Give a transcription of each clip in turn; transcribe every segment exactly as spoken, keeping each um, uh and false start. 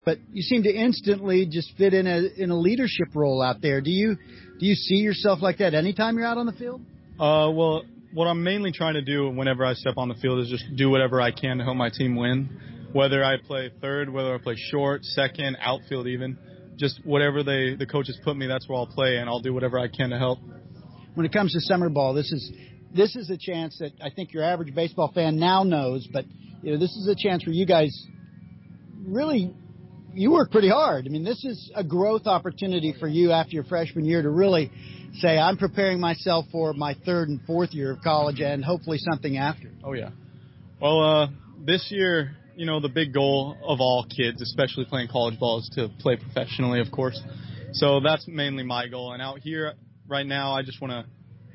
but you seem to instantly just fit in a in a leadership role out there. Do you do you see yourself like that anytime you're out on the field? Uh, well, what I'm mainly trying to do whenever I step on the field is just do whatever I can to help my team win. Whether I play third, whether I play short, second, outfield even, just whatever they the coaches put me, that's where I'll play, and I'll do whatever I can to help. When it comes to summer ball, this is this is a chance that I think your average baseball fan now knows, but you know this is a chance where you guys really you work pretty hard. I mean, this is a growth opportunity for you after your freshman year to really say, I'm preparing myself for my third and fourth year of college and hopefully something after. Oh, yeah. Well, uh, this year, you know, the big goal of all kids, especially playing college ball, is to play professionally, of course. So that's mainly my goal. And out here right now, I just want to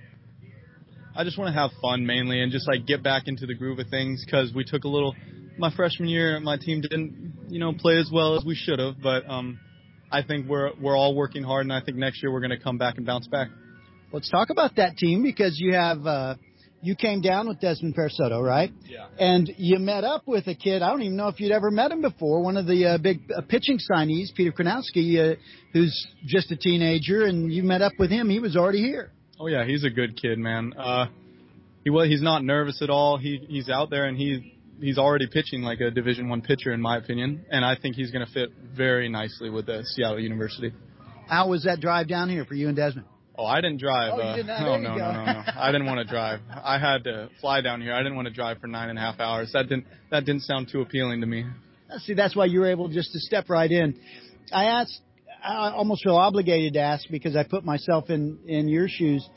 I just want to have fun mainly and just, like, get back into the groove of things because we took a little – my freshman year, my team didn't, you know, play as well as we should have. But um, I think we're we're all working hard, and I think next year we're going to come back and bounce back. Let's talk about that team because you have uh, you came down with Desmond Persoto, right? Yeah. And you met up with a kid. I don't even know if you'd ever met him before. One of the uh, big uh, pitching signees, Peter Kronowski, uh, who's just a teenager, and you met up with him. He was already here. Oh yeah, he's a good kid, man. Uh, he was he's not nervous at all. He he's out there and he. He's already pitching like a Division One pitcher, in my opinion, and I think he's going to fit very nicely with the Seattle University. How was that drive down here for you and Desmond? Oh, I didn't drive. Oh, you uh, did not? No, There no, you no, go. no, no. I didn't want to drive. I had to fly down here. I didn't want to drive for nine and a half hours. That didn't that didn't sound too appealing to me. See, that's why you were able just to step right in. I asked, I almost feel obligated to ask because I put myself in, in your shoes.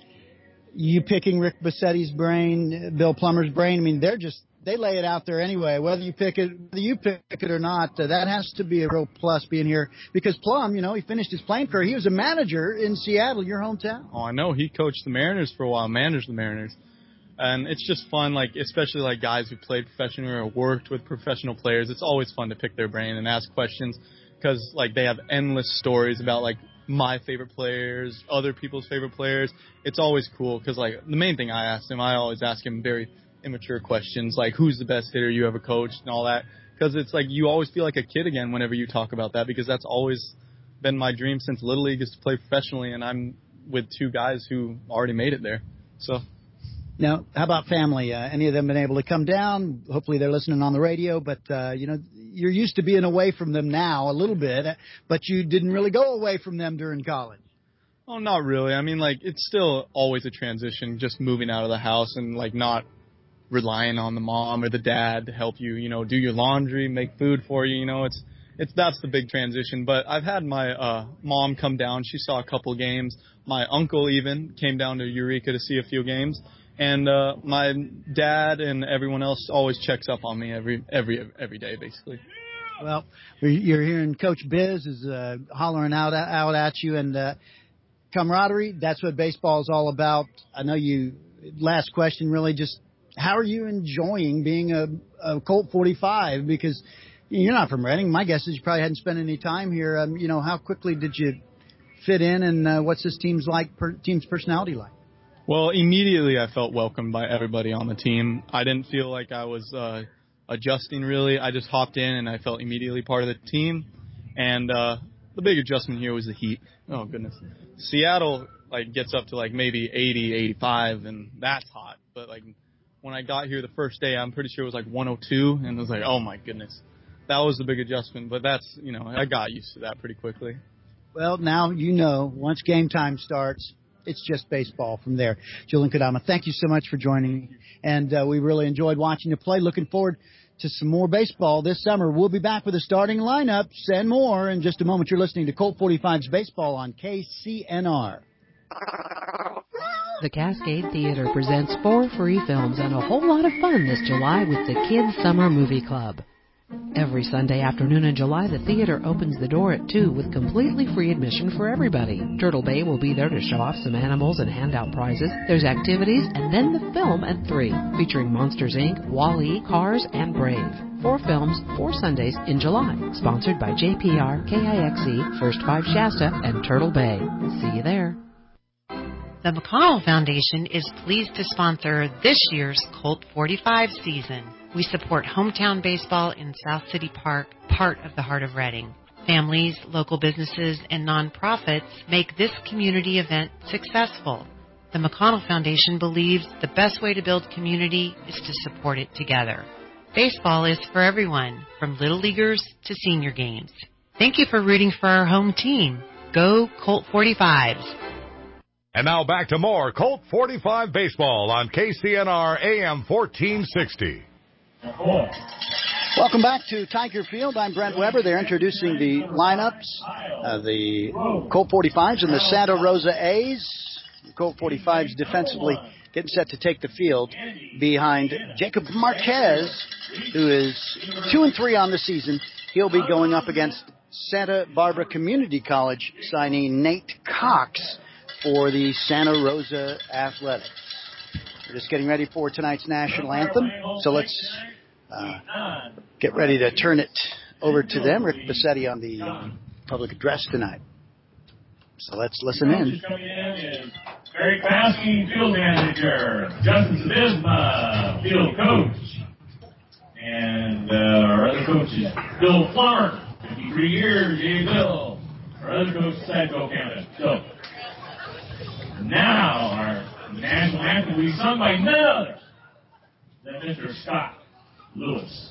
You picking Rick Bassetti's brain, Bill Plummer's brain. I mean, they're just. They lay it out there anyway. Whether you pick it, whether you pick it or not, uh, that has to be a real plus being here. Because Plum, you know, he finished his playing career. He was a manager in Seattle, your hometown. Oh, I know. He coached the Mariners for a while, managed the Mariners, and it's just fun. Like especially like guys who played professionally or worked with professional players. It's always fun to pick their brain and ask questions because like they have endless stories about like my favorite players, other people's favorite players. It's always cool because like the main thing I asked him, I always ask him very immature questions like who's the best hitter you ever coached and all that because it's like you always feel like a kid again whenever you talk about that because that's always been my dream since Little League is to play professionally and I'm with two guys who already made it there. So now how about family? Uh, any of them been able to come down? Hopefully they're listening on the radio, but uh, you know you're used to being away from them now a little bit, but you didn't really go away from them during college. Oh, not really. I mean like it's still always a transition just moving out of the house and like not relying on the mom or the dad to help you, you know, do your laundry, make food for you, you know, it's, it's, that's the big transition. But I've had my, uh, mom come down. She saw a couple games. My uncle even came down to Eureka to see a few games. And, uh, my dad and everyone else always checks up on me every, every, every day, basically. Well, you're hearing Coach Biz is, uh, hollering out, out at you and, uh, camaraderie. That's what baseball is all about. I know you, last question really just, how are you enjoying being a, a Colt forty-five? Because you're not from Reading. My guess is you probably hadn't spent any time here. Um, you know, how quickly did you fit in, and uh, what's this team's like? Per, team's personality like? Well, immediately I felt welcomed by everybody on the team. I didn't feel like I was uh, adjusting really. I just hopped in and I felt immediately part of the team. And uh, the big adjustment here was the heat. Oh goodness, Seattle like gets up to like maybe eighty, eighty-five, and that's hot. But like. When I got here the first day, I'm pretty sure it was like one oh two, and I was like, oh, my goodness. That was the big adjustment, but that's, you know, I got used to that pretty quickly. Well, now you know, once game time starts, it's just baseball from there. Julian Kodama, thank you so much for joining me, and uh, we really enjoyed watching you play. Looking forward to some more baseball this summer. We'll be back with the starting lineups and more in just a moment. You're listening to Colt forty-five's Baseball on K C N R. The Cascade Theater presents four free films and a whole lot of fun this July with the Kids Summer Movie Club. Every Sunday afternoon in July, the theater opens the door at two with completely free admission for everybody. Turtle Bay will be there to show off some animals and hand out prizes. There's activities and then the film at three, featuring Monsters, Incorporated, Wall-E, Cars, and Brave. Four films, four Sundays in July. Sponsored by J P R, K I X E, First Five Shasta, and Turtle Bay. See you there. The McConnell Foundation is pleased to sponsor this year's Colt forty-five season. We support hometown baseball in South City Park, part of the heart of Reading. families, local businesses, and nonprofits make this community event successful. The McConnell Foundation believes the best way to build community is to support it together. Baseball is for everyone, from little leaguers to senior games. Thank you for rooting for our home team. Go Colt forty-fives. And now back to more Colt forty-five baseball on K C N R A M fourteen sixty. Welcome back to Tiger Field. I'm Brent Weber. They're introducing the lineups, uh, the Colt forty-fives and the Santa Rosa A's. The Colt forty-fives defensively getting set to take the field behind Jacob Marquez, who is two and three on the season. He'll be going up against Santa Barbara Community College signing Nate Cox for the Santa Rosa Athletics. We're just getting ready for tonight's national anthem, so let's uh, get ready to turn it over to them. Rick Bassetti on the uh, public address tonight. So let's listen in. Barry Paskey, field manager. Justin Zabisma, field coach. And uh, our other coach is Bill Clark, fifty-three years, J. Bill. Our other coach is Sadco Canada. So now our national anthem will be sung by none other than Mister Scott Lewis.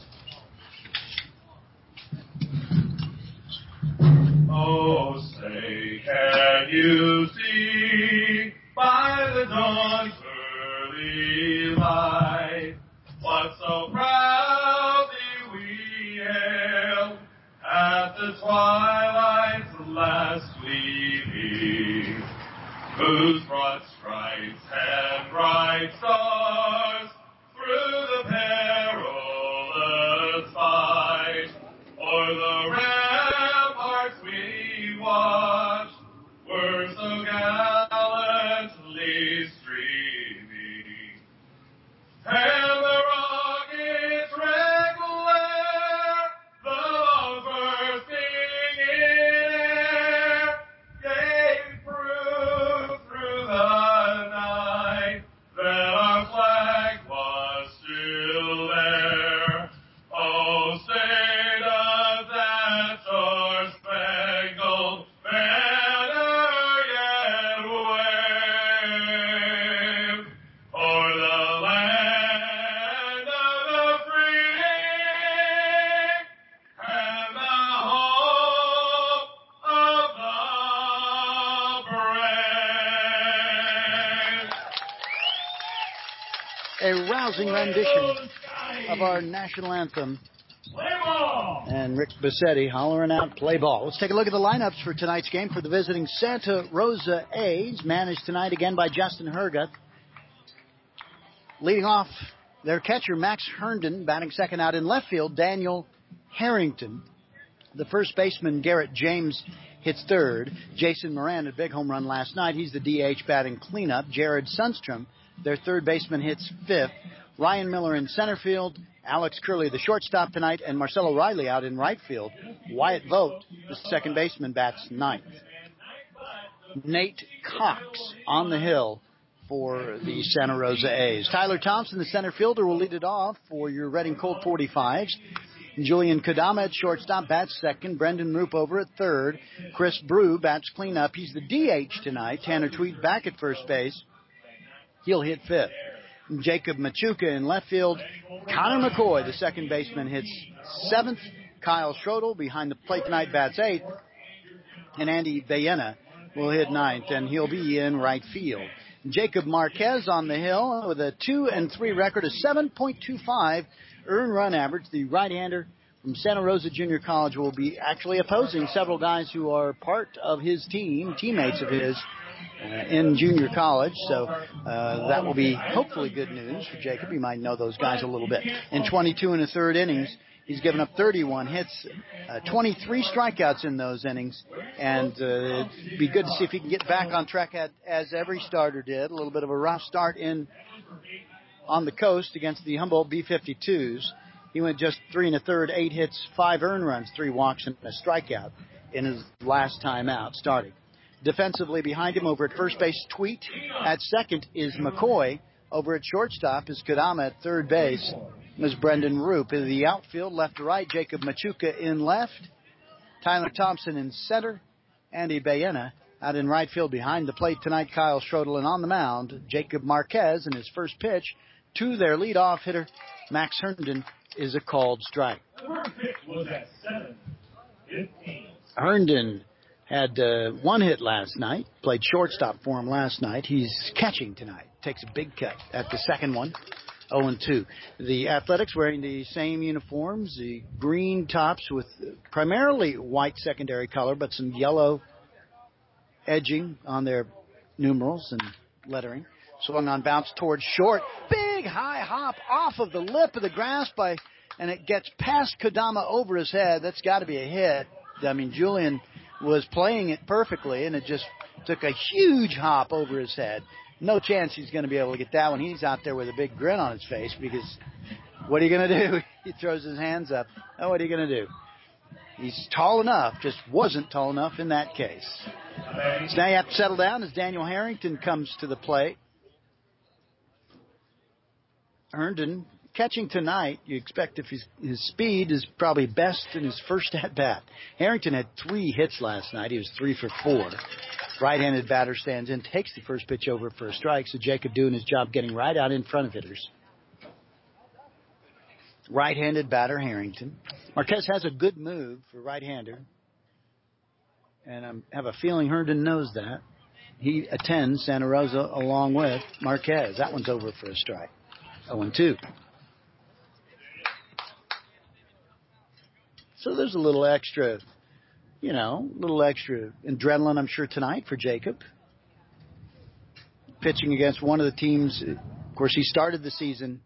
Oh, say, can you see by the dawn's early light what so proudly we hailed at the twilight's last gleaming, whose broad stripes and bright stars through the perilous fight o'er the ramparts we watched were so gallantly streaming, and the rocket's red glare, the long bursting air, gave proof through the night that our flag was still there. Oh, say does that star-spangled banner yet wave o'er the land of the free and the hope of the brave. A rousing rendition of our national anthem. Play ball! And Rick Bassetti hollering out, play ball. Let's take a look at the lineups for tonight's game for the visiting Santa Rosa A's, managed tonight again by Justin Herguth. Leading off, their catcher, Max Herndon, batting second out in left field, Daniel Harrington. The first baseman, Garrett James, hits third. Jason Moran, a big home run last night. He's the D H batting cleanup. Jared Sundstrom, their third baseman, hits fifth. Ryan Miller in center field. Alex Curley, the shortstop tonight, and Marcelo Riley out in right field. Wyatt Vogt, the second baseman, bats ninth. Nate Cox on the hill for the Santa Rosa A's. Tyler Thompson, the center fielder, will lead it off for your Reading Colt forty-fives. Julian Kadama at shortstop, bats second. Brendan Roop over at third. Chris Brew bats cleanup. He's the D H tonight. Tanner Tweet back at first base. He'll hit fifth. Jacob Machuca in left field. Connor McCoy, the second baseman, hits seventh. Kyle Schrodel behind the plate tonight bats eighth. And Andy Bayena will hit ninth, and he'll be in right field. Jacob Marquez on the hill with a two and three record, a seven point two five earned run average. The right-hander from Santa Rosa Junior College will be actually opposing several guys who are part of his team, teammates of his, Uh, in junior college, so uh, that will be hopefully good news for Jacob. You might know those guys a little bit. In twenty-two and a third innings, he's given up thirty-one hits, uh, twenty-three strikeouts in those innings, and uh, it'd be good to see if he can get back on track at, as every starter did. A little bit of a rough start in on the coast against the Humboldt B fifty-twos. He went just three and a third, eight hits, five earned runs, three walks, and a strikeout in his last time out starting. Defensively behind him over at first base, Tweet. At second is McCoy. Over at shortstop is Kadama. At third base is Brendan Roop. In the outfield, left to right, Jacob Machuca in left. Tyler Thompson in center. Andy Bayena out in right field. Behind the plate tonight, Kyle Schrodel. And on the mound, Jacob Marquez. And his first pitch to their leadoff hitter, Max Herndon, is a called strike. The first pitch was at seven fifteen. Herndon had uh, one hit last night. Played shortstop for him last night. He's catching tonight. Takes a big cut at the second one. oh and two. The Athletics wearing the same uniforms, the green tops with primarily white secondary color, but some yellow edging on their numerals and lettering. Swung on, bounce towards short. Big high hop off of the lip of the grass by, and it gets past Kodama over his head. That's got to be a hit. I mean, Julian was playing it perfectly, and it just took a huge hop over his head. No chance he's going to be able to get that one. He's out there with a big grin on his face because what are you going to do? He throws his hands up. Oh, what are you going to do? He's tall enough, just wasn't tall enough in that case. So now you have to settle down as Daniel Harrington comes to the plate. Herndon catching tonight, you expect if his, his speed is probably best in his first at-bat. Harrington had three hits last night. He was three for four. Right-handed batter stands in, takes the first pitch over for a strike, so Jacob doing his job getting right out in front of hitters. Right-handed batter Harrington. Marquez has a good move for right-hander, and I have a feeling Herndon knows that. He attends Santa Rosa along with Marquez. That one's over for a strike. oh and two. So there's a little extra, you know, a little extra adrenaline, I'm sure, tonight for Jacob. Pitching against one of the teams. Of course, he started the season.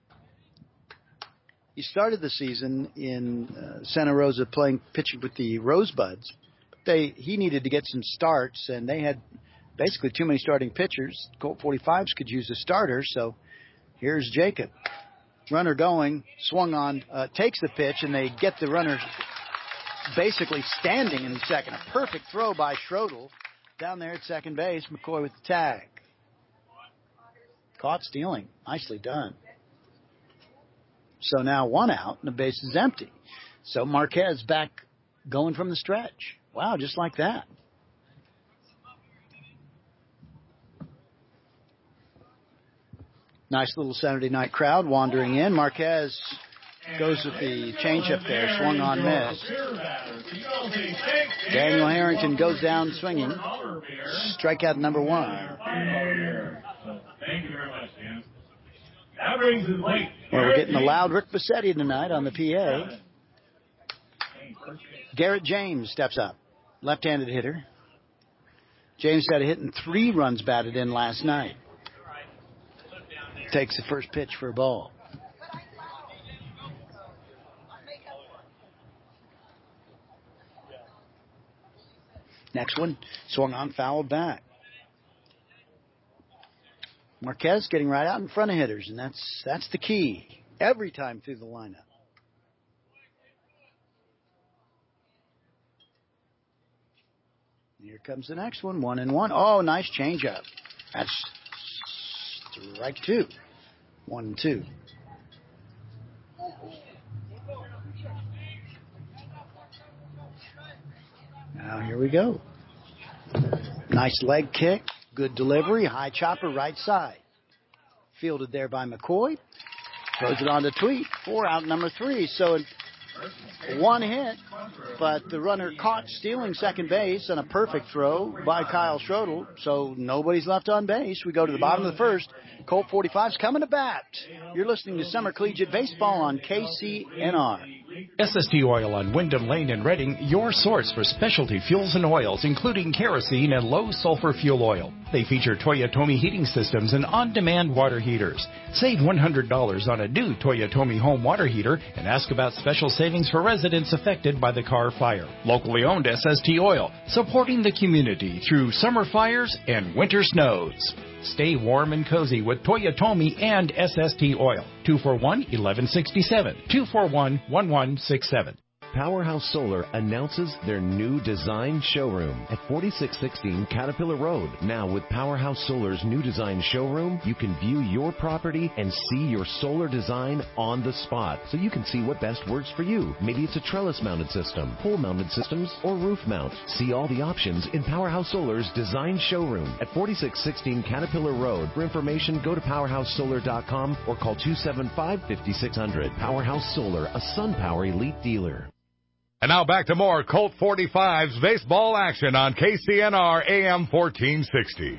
He started the season in uh, Santa Rosa playing, pitching with the Rosebuds. But they, he needed to get some starts, and they had basically too many starting pitchers. Colt forty-fives could use a starter, so here's Jacob. Runner going, swung on, uh, takes the pitch, and they get the runner basically standing in second. A perfect throw by Schrodel down there at second base. McCoy with the tag. Caught stealing. Nicely done. So now one out, and the base is empty. So Marquez back going from the stretch. Wow, just like that. Nice little Saturday night crowd wandering in. Marquez goes with the changeup there, swung on, missed. Daniel Harrington goes down swinging. Strikeout number one. Thank you very much, Dan. That brings us late. Well, we're getting a loud Rick Bassetti tonight on the P A. Garrett James steps up, left-handed hitter. James had a hit and three runs batted in last night. Takes the first pitch for a ball. Next one, swung on, fouled back. Marquez getting right out in front of hitters, and that's that's the key every time through the lineup. Here comes the next one, one and one. Oh, nice changeup. That's strike two. One and two. Now here we go. Nice leg kick. Good delivery. High chopper right side. Fielded there by McCoy. Throws it on to Tweet. Four out, number three. So one hit, but the runner caught stealing second base on a perfect throw by Kyle Schrodel. So nobody's left on base. We go to the bottom of the first. Colt forty-five's coming to bat. You're listening to Summer Collegiate Baseball on K C N R. S S T Oil on Wyndham Lane in Reading, your source for specialty fuels and oils, including kerosene and low-sulfur fuel oil. They feature Toyotomi heating systems and on-demand water heaters. Save one hundred dollars on a new Toyotomi home water heater and ask about special savings for residents affected by the Carr fire. Locally owned S S T Oil, supporting the community through summer fires and winter snows. Stay warm and cozy with Toyotomi and S S T Oil. two four one, one one six seven. two four one, one one six seven. Powerhouse Solar announces their new design showroom at forty-six sixteen Caterpillar Road. Now with Powerhouse Solar's new design showroom, you can view your property and see your solar design on the spot, so you can see what best works for you. Maybe it's a trellis-mounted system, pole-mounted systems, or roof mount. See all the options in Powerhouse Solar's design showroom at forty-six sixteen Caterpillar Road. For information, go to powerhouse solar dot com or call two seven five, five six zero zero. Powerhouse Solar, a SunPower elite dealer. And now back to more Colt forty-fives baseball action on K C N R A M fourteen sixty.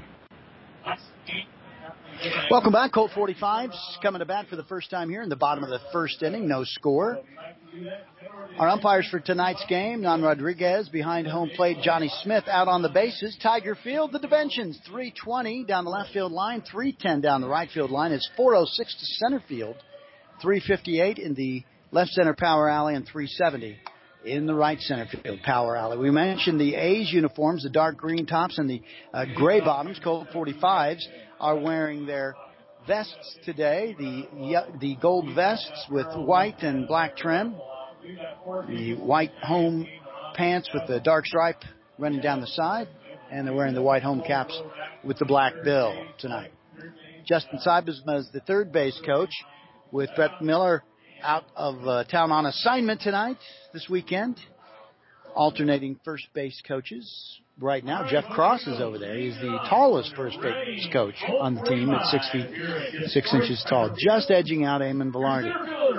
Welcome back. Colt forty-fives coming to bat for the first time here in the bottom of the first inning. No score. Our umpires for tonight's game, Nan Rodriguez behind home plate, Johnny Smith out on the bases. Tiger Field, the dimensions, three twenty down the left field line, three ten down the right field line. It's four oh six to center field, three fifty-eight in the left center power alley, and three seventy in the right center field power alley. We mentioned the A's uniforms, the dark green tops and the uh, gray bottoms. Colt forty-fives are wearing their vests today, the the gold vests with white and black trim, the white home pants with the dark stripe running down the side, and they're wearing the white home caps with the black bill tonight. Justin Seibesma is the third base coach, with Brett Miller out of uh, town on assignment tonight, this weekend. Alternating first base coaches. Right now, Jeff Cross is over there. He's the tallest first base coach on the team at six feet, six inches tall, just edging out Eamon Velarde.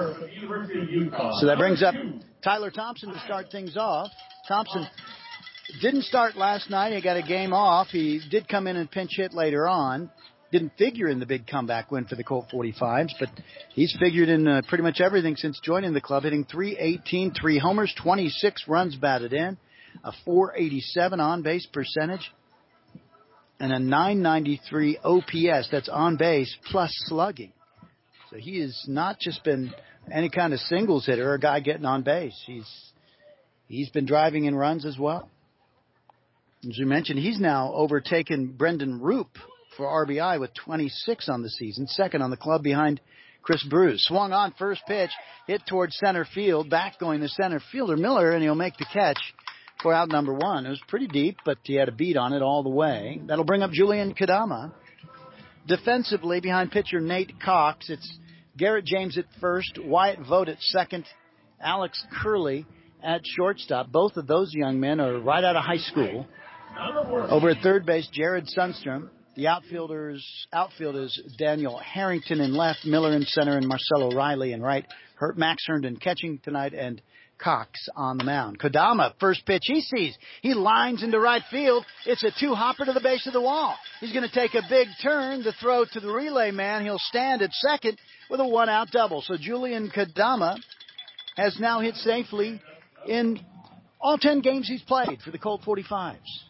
So that brings up Tyler Thompson to start things off. Thompson didn't start last night. He got a game off. He did come in and pinch hit later on. Didn't figure in the big comeback win for the Colt forty-fives, but he's figured in uh, pretty much everything since joining the club, hitting three eighteen, three homers, twenty-six runs batted in, a four eighty-seven on-base percentage, and a nine ninety-three O P S. That's on base plus slugging. So he has not just been any kind of singles hitter or a guy getting on base. He's he's been driving in runs as well. As we mentioned, he's now overtaken Brendan Roop for R B I with twenty-six on the season, second on the club behind Chris Bruce. Swung on first pitch, hit towards center field, back going the center fielder Miller, and he'll make the catch for out number one. It was pretty deep, but he had a beat on it all the way. That'll bring up Julian Kadama. Defensively, behind pitcher Nate Cox, it's Garrett James at first, Wyatt Vogt at second, Alex Curley at shortstop. Both of those young men are right out of high school. Over at third base, Jared Sundstrom. The outfielders, outfielders Daniel Harrington in left, Miller in center, and Marcelo Riley in right. Hurt Max Herndon catching tonight, and Cox on the mound. Kodama, first pitch he sees. He lines into right field. It's a two-hopper to the base of the wall. He's going to take a big turn to throw to the relay man. He'll stand at second with a one-out double. So Julian Kodama has now hit safely in all ten games he's played for the Colt forty-fives.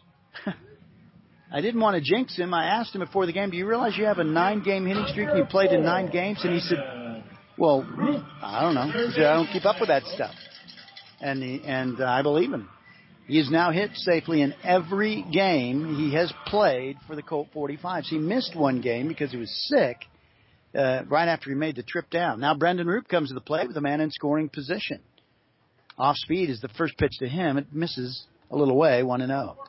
I didn't want to jinx him. I asked him before the game, do you realize you have a nine-game hitting streak and you played in nine games? And he said, well, I don't know. He said, I don't keep up with that stuff. And he, and uh, I believe him. He has now hit safely in every game he has played for the Colt forty-fives. He missed one game because he was sick uh, right after he made the trip down. Now Brendan Roop comes to the plate with a man in scoring position. Off speed is the first pitch to him. It misses a little way, one and oh.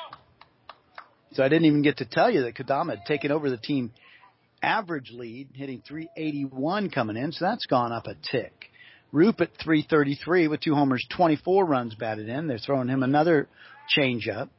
So I didn't even get to tell you that Kodama had taken over the team average lead, hitting three eighty-one coming in, so that's gone up a tick. Roop at three thirty-three with two homers, twenty-four runs batted in. They're throwing him another changeup.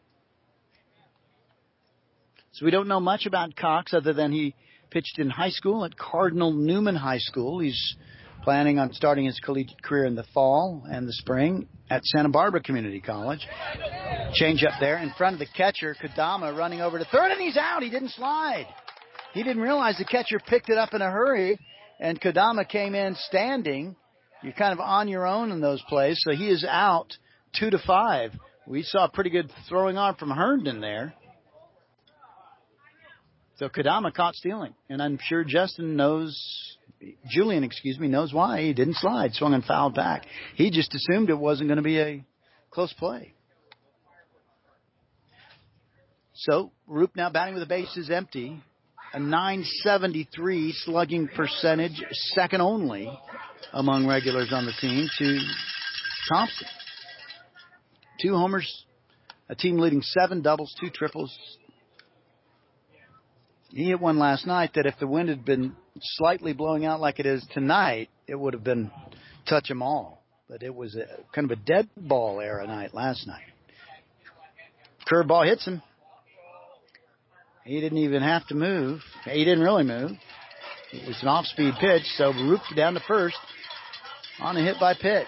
So we don't know much about Cox other than he pitched in high school at Cardinal Newman High School. He's planning on starting his collegiate career in the fall and the spring at Santa Barbara Community College. Change up there in front of the catcher, Kodama running over to third, and he's out. He didn't slide. He didn't realize the catcher picked it up in a hurry, and Kodama came in standing. You're kind of on your own in those plays, so he is out two to five. We saw a pretty good throwing arm from Herndon there. So Kodama caught stealing, and I'm sure Justin knows, Julian, excuse me, knows why he didn't slide, swung and fouled back. He just assumed it wasn't going to be a close play. So Roop now batting with the bases empty, a nine seventy-three slugging percentage, second only among regulars on the team to Thompson. Two homers, a team leading seven doubles, two triples. He hit one last night that if the wind had been slightly blowing out like it is tonight, it would have been touch 'em all. But it was a, kind of a dead ball era night last night. Curveball hits him. He didn't even have to move. He didn't really move. It was an off-speed pitch, so Baruch down to first on a hit by pitch.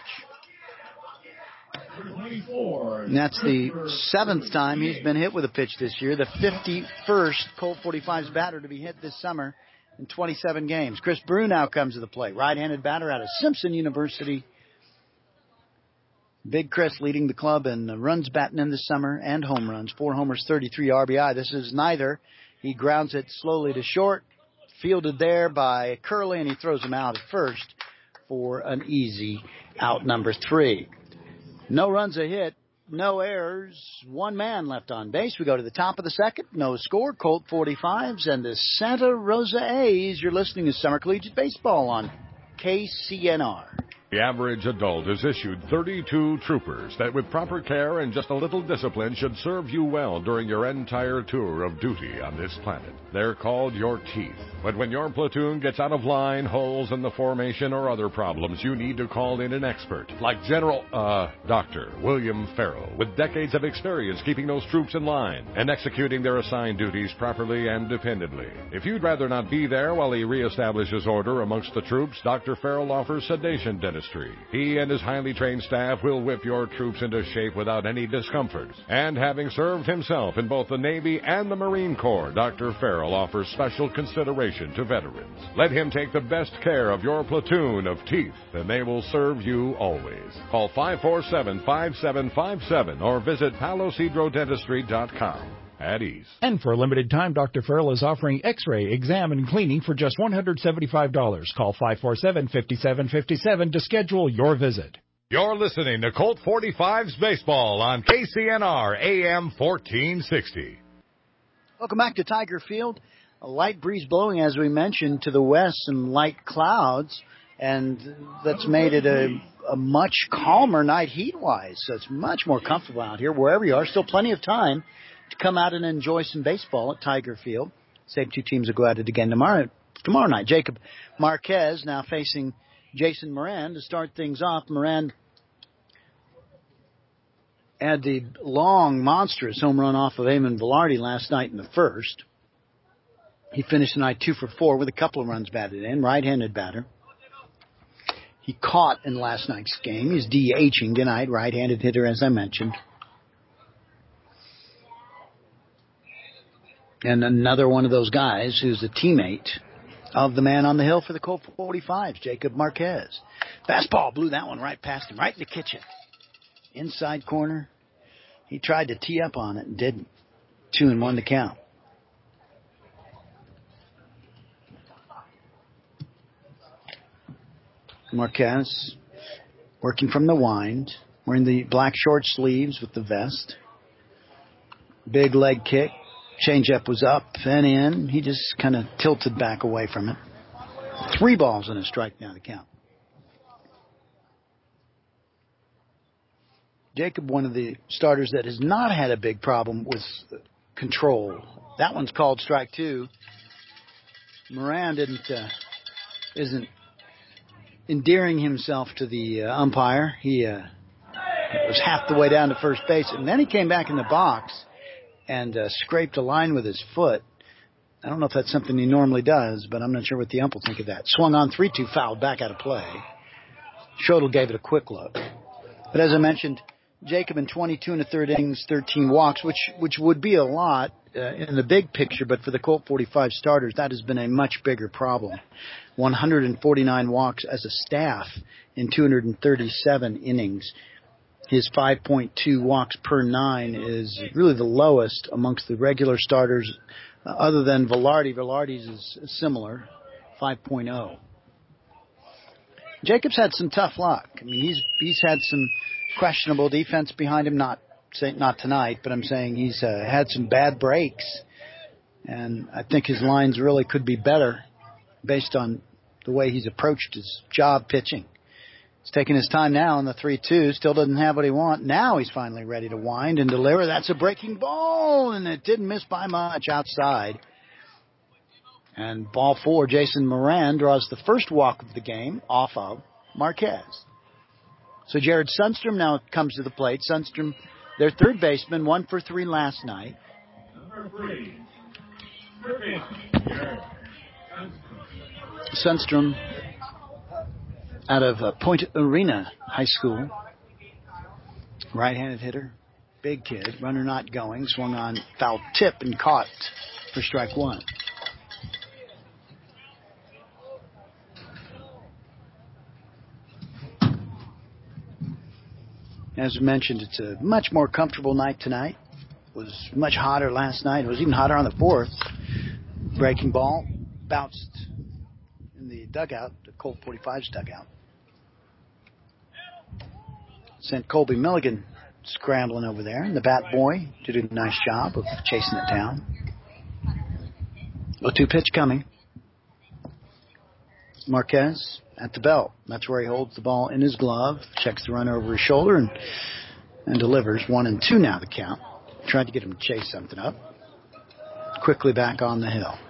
And that's the seventh time he's been hit with a pitch this year, the fifty-first Colt forty-five's batter to be hit this summer in twenty-seven games. Chris Brew now comes to the plate, right-handed batter out of Simpson University. Big Chris leading the club in runs batting in this summer and home runs. Four homers, thirty-three R B I. This is neither. He grounds it slowly to short, fielded there by Curley, and he throws him out at first for an easy out number three. No runs a hit, no errors, one man left on base. We go to the top of the second, no score. Colt forty-fives and the Santa Rosa A's. You're listening to Summer Collegiate Baseball on K C N R. The average adult is issued thirty-two troopers that with proper care and just a little discipline should serve you well during your entire tour of duty on this planet. They're called your teeth. But when your platoon gets out of line, holes in the formation, or other problems, you need to call in an expert like General, uh, Doctor William Farrell, with decades of experience keeping those troops in line and executing their assigned duties properly and dependably. If you'd rather not be there while he reestablishes order amongst the troops, Doctor Farrell offers sedation dentistry. He and his highly trained staff will whip your troops into shape without any discomfort. And having served himself in both the Navy and the Marine Corps, Doctor Farrell offers special consideration to veterans. Let him take the best care of your platoon of teeth, and they will serve you always. Call five four seven, five seven five seven or visit palos hydro dentistry dot com. At ease. And for a limited time, Doctor Farrell is offering x-ray, exam, and cleaning for just one hundred seventy-five dollars. Call five four seven, five seven five seven to schedule your visit. You're listening to Colt forty-fives Baseball on K C N R A M fourteen sixty. Welcome back to Tiger Field. A light breeze blowing, as we mentioned, to the west, some light clouds, and that's made it a, a much calmer night heat-wise. So it's much more comfortable out here, wherever you are. Still plenty of time to come out and enjoy some baseball at Tiger Field. Same two teams will go at it again tomorrow tomorrow night. Jacob Marquez now facing Jason Moran to start things off. Moran had the long, monstrous home run off of Eamon Velarde last night in the first. He finished the night two for four with a couple of runs batted in, right-handed batter. He caught in last night's game. He's DHing tonight, right-handed hitter, as I mentioned. And another one of those guys who's a teammate of the man on the hill for the Colt forty-fives, Jacob Marquez. Fastball blew that one right past him, right in the kitchen. Inside corner. He tried to tee up on it and didn't. Two and one to count. Marquez working from the wind, wearing the black short sleeves with the vest. Big leg kick. Changeup was up and in. He just kind of tilted back away from it. Three balls and a strike now to count. Jacob, one of the starters that has not had a big problem with control. That one's called strike two. Moran didn't, uh, isn't endearing himself to the uh, umpire. He uh, was half the way down to first base, and then he came back in the box and uh, scraped a line with his foot. I don't know if that's something he normally does, but I'm not sure what the ump will think of that. Swung on three two, fouled back out of play. Schodel gave it a quick look. But as I mentioned, Jacob in twenty-two and a third innings, thirteen walks, which which would be a lot uh, in the big picture, but for the Colt forty-five starters, that has been a much bigger problem. one hundred forty-nine walks as a staff in two hundred thirty-seven innings. His five point two walks per nine is really the lowest amongst the regular starters, uh, other than Velarde. Velarde's is similar, five point oh. Jacob's had some tough luck. I mean, he's he's had some questionable defense behind him. Not say, not tonight, but I'm saying he's uh, had some bad breaks, and I think his lines really could be better based on the way he's approached his job pitching. He's taking his time now on the three two. Still doesn't have what he wants. Now he's finally ready to wind and deliver. That's a breaking ball, and it didn't miss by much outside. And ball four, Jason Moran draws the first walk of the game off of Marquez. So Jared Sundstrom now comes to the plate. Sundstrom, their third baseman, one for three last night. Number three. Third baseman, Jared Sundstrom out of uh, Point Arena High School. Right-handed hitter. Big kid. Runner not going. Swung on, foul tip and caught for strike one. As mentioned, it's a much more comfortable night tonight. It was much hotter last night. It was even hotter on the fourth. Breaking ball bounced in the dugout, the Colt forty-five's dugout. Sent Colby Milligan scrambling over there. And the bat boy did a nice job of chasing it down. oh two pitch coming. Marquez at the belt. That's where he holds the ball in his glove, checks the runner over his shoulder, and, and delivers. One and two now the count. Tried to get him to chase something up. Quickly back on the hill.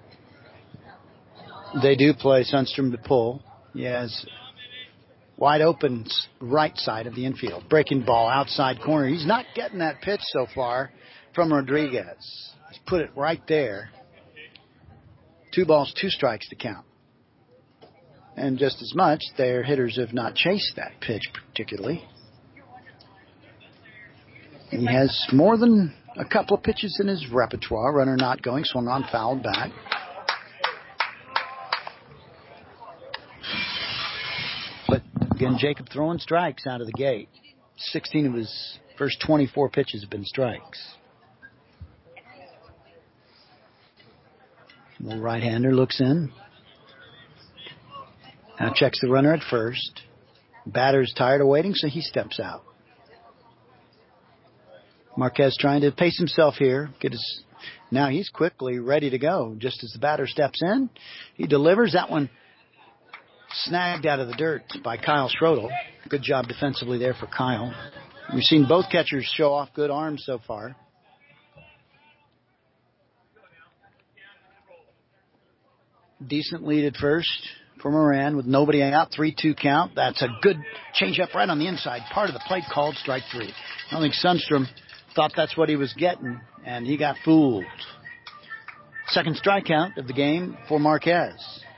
They do play Sundstrom to pull. He has wide open right side of the infield. Breaking ball outside corner. He's not getting that pitch so far from Rodriguez. He's put it right there. Two balls, two strikes to count. And just as much, their hitters have not chased that pitch particularly. He has more than a couple of pitches in his repertoire. Runner not going, swung on, fouled back. But again, Jacob throwing strikes out of the gate. sixteen of his first twenty-four pitches have been strikes. The right-hander looks in. Now checks the runner at first. Batter's tired of waiting, so he steps out. Marquez trying to pace himself here. Get his. Now he's quickly ready to go. Just as the batter steps in, he delivers. That one snagged out of the dirt by Kyle Schrodel. Good job defensively there for Kyle. We've seen both catchers show off good arms so far. Decent lead at first for Moran with nobody out. three two count. That's a good changeup right on the inside. Part of the plate called strike three. I think Sundstrom thought that's what he was getting, and he got fooled. Second strike count of the game for Marquez.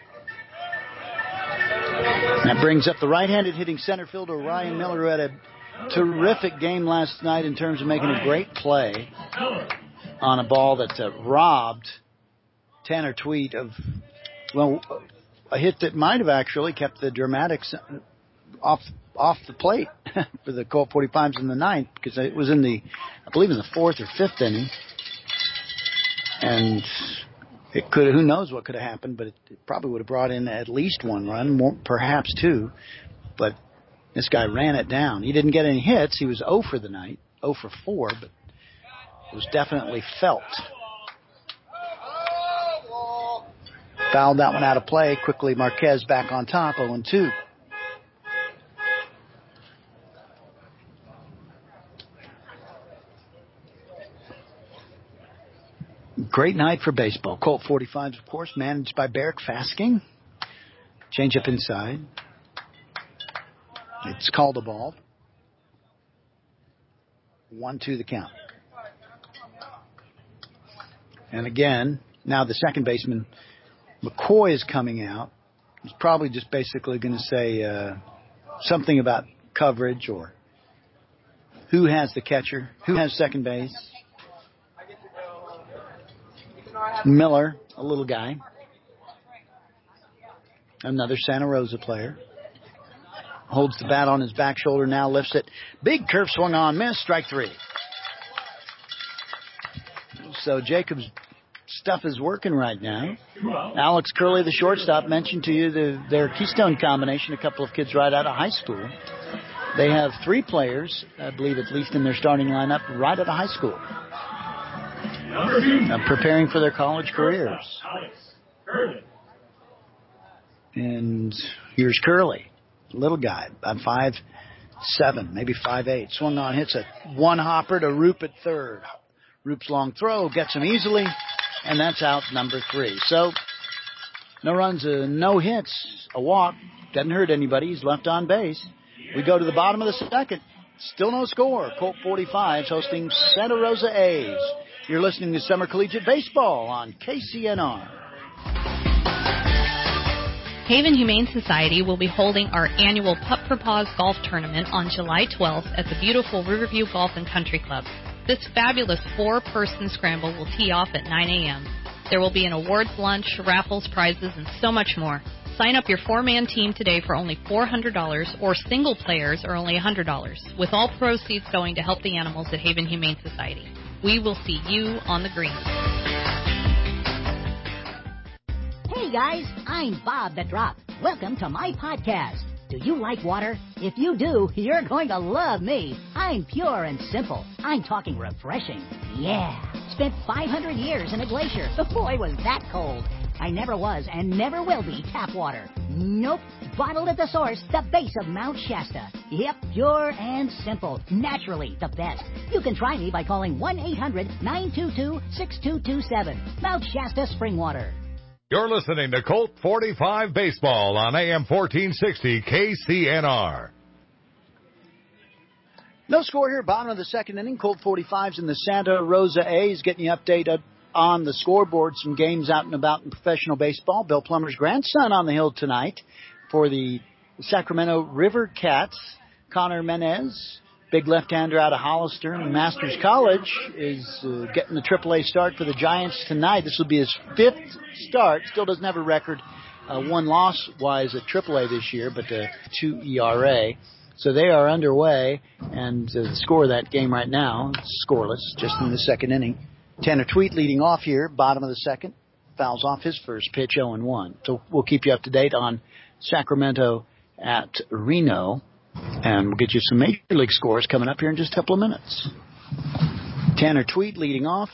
That brings up the right-handed hitting center fielder Ryan Miller, who had a terrific game last night in terms of making a great play on a ball that uh, robbed Tanner Tweet of, well, a hit that might have actually kept the Dramatics off off the plate for the Colt forty-fives in the ninth, because it was in the, I believe in the fourth or fifth inning. And it could, who knows what could have happened, but it, it probably would have brought in at least one run, more, perhaps two. But this guy ran it down. He didn't get any hits. He was oh for the night, oh for four, but it was definitely felt. Fouled that one out of play. Quickly, Marquez back on top, oh and two. Great night for baseball. Colt forty-fives, of course, managed by Barrick Fasking. Change up inside. It's called a ball. one two the count. And again, now the second baseman, McCoy, is coming out. He's probably just basically going to say uh, something about coverage or who has the catcher, who has second base. Miller, a little guy. Another Santa Rosa player. Holds the bat on his back shoulder, now lifts it. Big curve swung on, miss, strike three. So Jacob's stuff is working right now. Alex Curley, the shortstop, mentioned to you the, their Keystone combination, a couple of kids right out of high school. They have three players, I believe at least in their starting lineup, right out of high school. Uh, preparing for their college careers. And here's Curley. Little guy, about five seven, maybe five eight. Swung on, hits a one-hopper to Roop at third. Roop's long throw gets him easily, and that's out number three. So no runs, uh, no hits, a walk. Doesn't hurt anybody. He's left on base. We go to the bottom of the second. Still no score. Colt forty-five's hosting Santa Rosa A's. You're listening to Summer Collegiate Baseball on K C N R. Haven Humane Society will be holding our annual Pup for Paws Golf Tournament on July twelfth at the beautiful Riverview Golf and Country Club. This fabulous four-person scramble will tee off at nine a.m. There will be an awards lunch, raffles, prizes, and so much more. Sign up your four-man team today for only four hundred dollars, or single players are only one hundred dollars, with all proceeds going to help the animals at Haven Humane Society. We will see you on the green. Hey guys, I'm Bob the Drop. Welcome to my podcast. Do you like water? If you do, you're going to love me. I'm pure and simple. I'm talking refreshing. Yeah. Spent five hundred years in a glacier. Boy, was that cold. I never was and never will be tap water. Nope. Bottled at the source, the base of Mount Shasta. Yep, pure and simple. Naturally the best. You can try me by calling one eight hundred nine two two six two two seven. Mount Shasta Spring Water. You're listening to Colt forty-five Baseball on A M fourteen sixty K C N R. No score here, bottom of the second inning. Colt forty-five's in the Santa Rosa A's, getting you updated on the scoreboard. Some games out and about in professional baseball. Bill Plummer's grandson on the hill tonight for the Sacramento River Cats. Connor Menez, big left-hander out of Hollister and Masters College, is uh, getting the triple A start for the Giants tonight. This will be his fifth start. Still doesn't have a record uh, one loss-wise at triple A this year, but uh, two E R A. So they are underway, and uh, the score of that game right now, scoreless, just in the second inning. Tanner Tweet leading off here, bottom of the second. Fouls off his first pitch, oh and one. So we'll keep you up to date on Sacramento at Reno, and we'll get you some Major League scores coming up here in just a couple of minutes. Tanner Tweet leading off.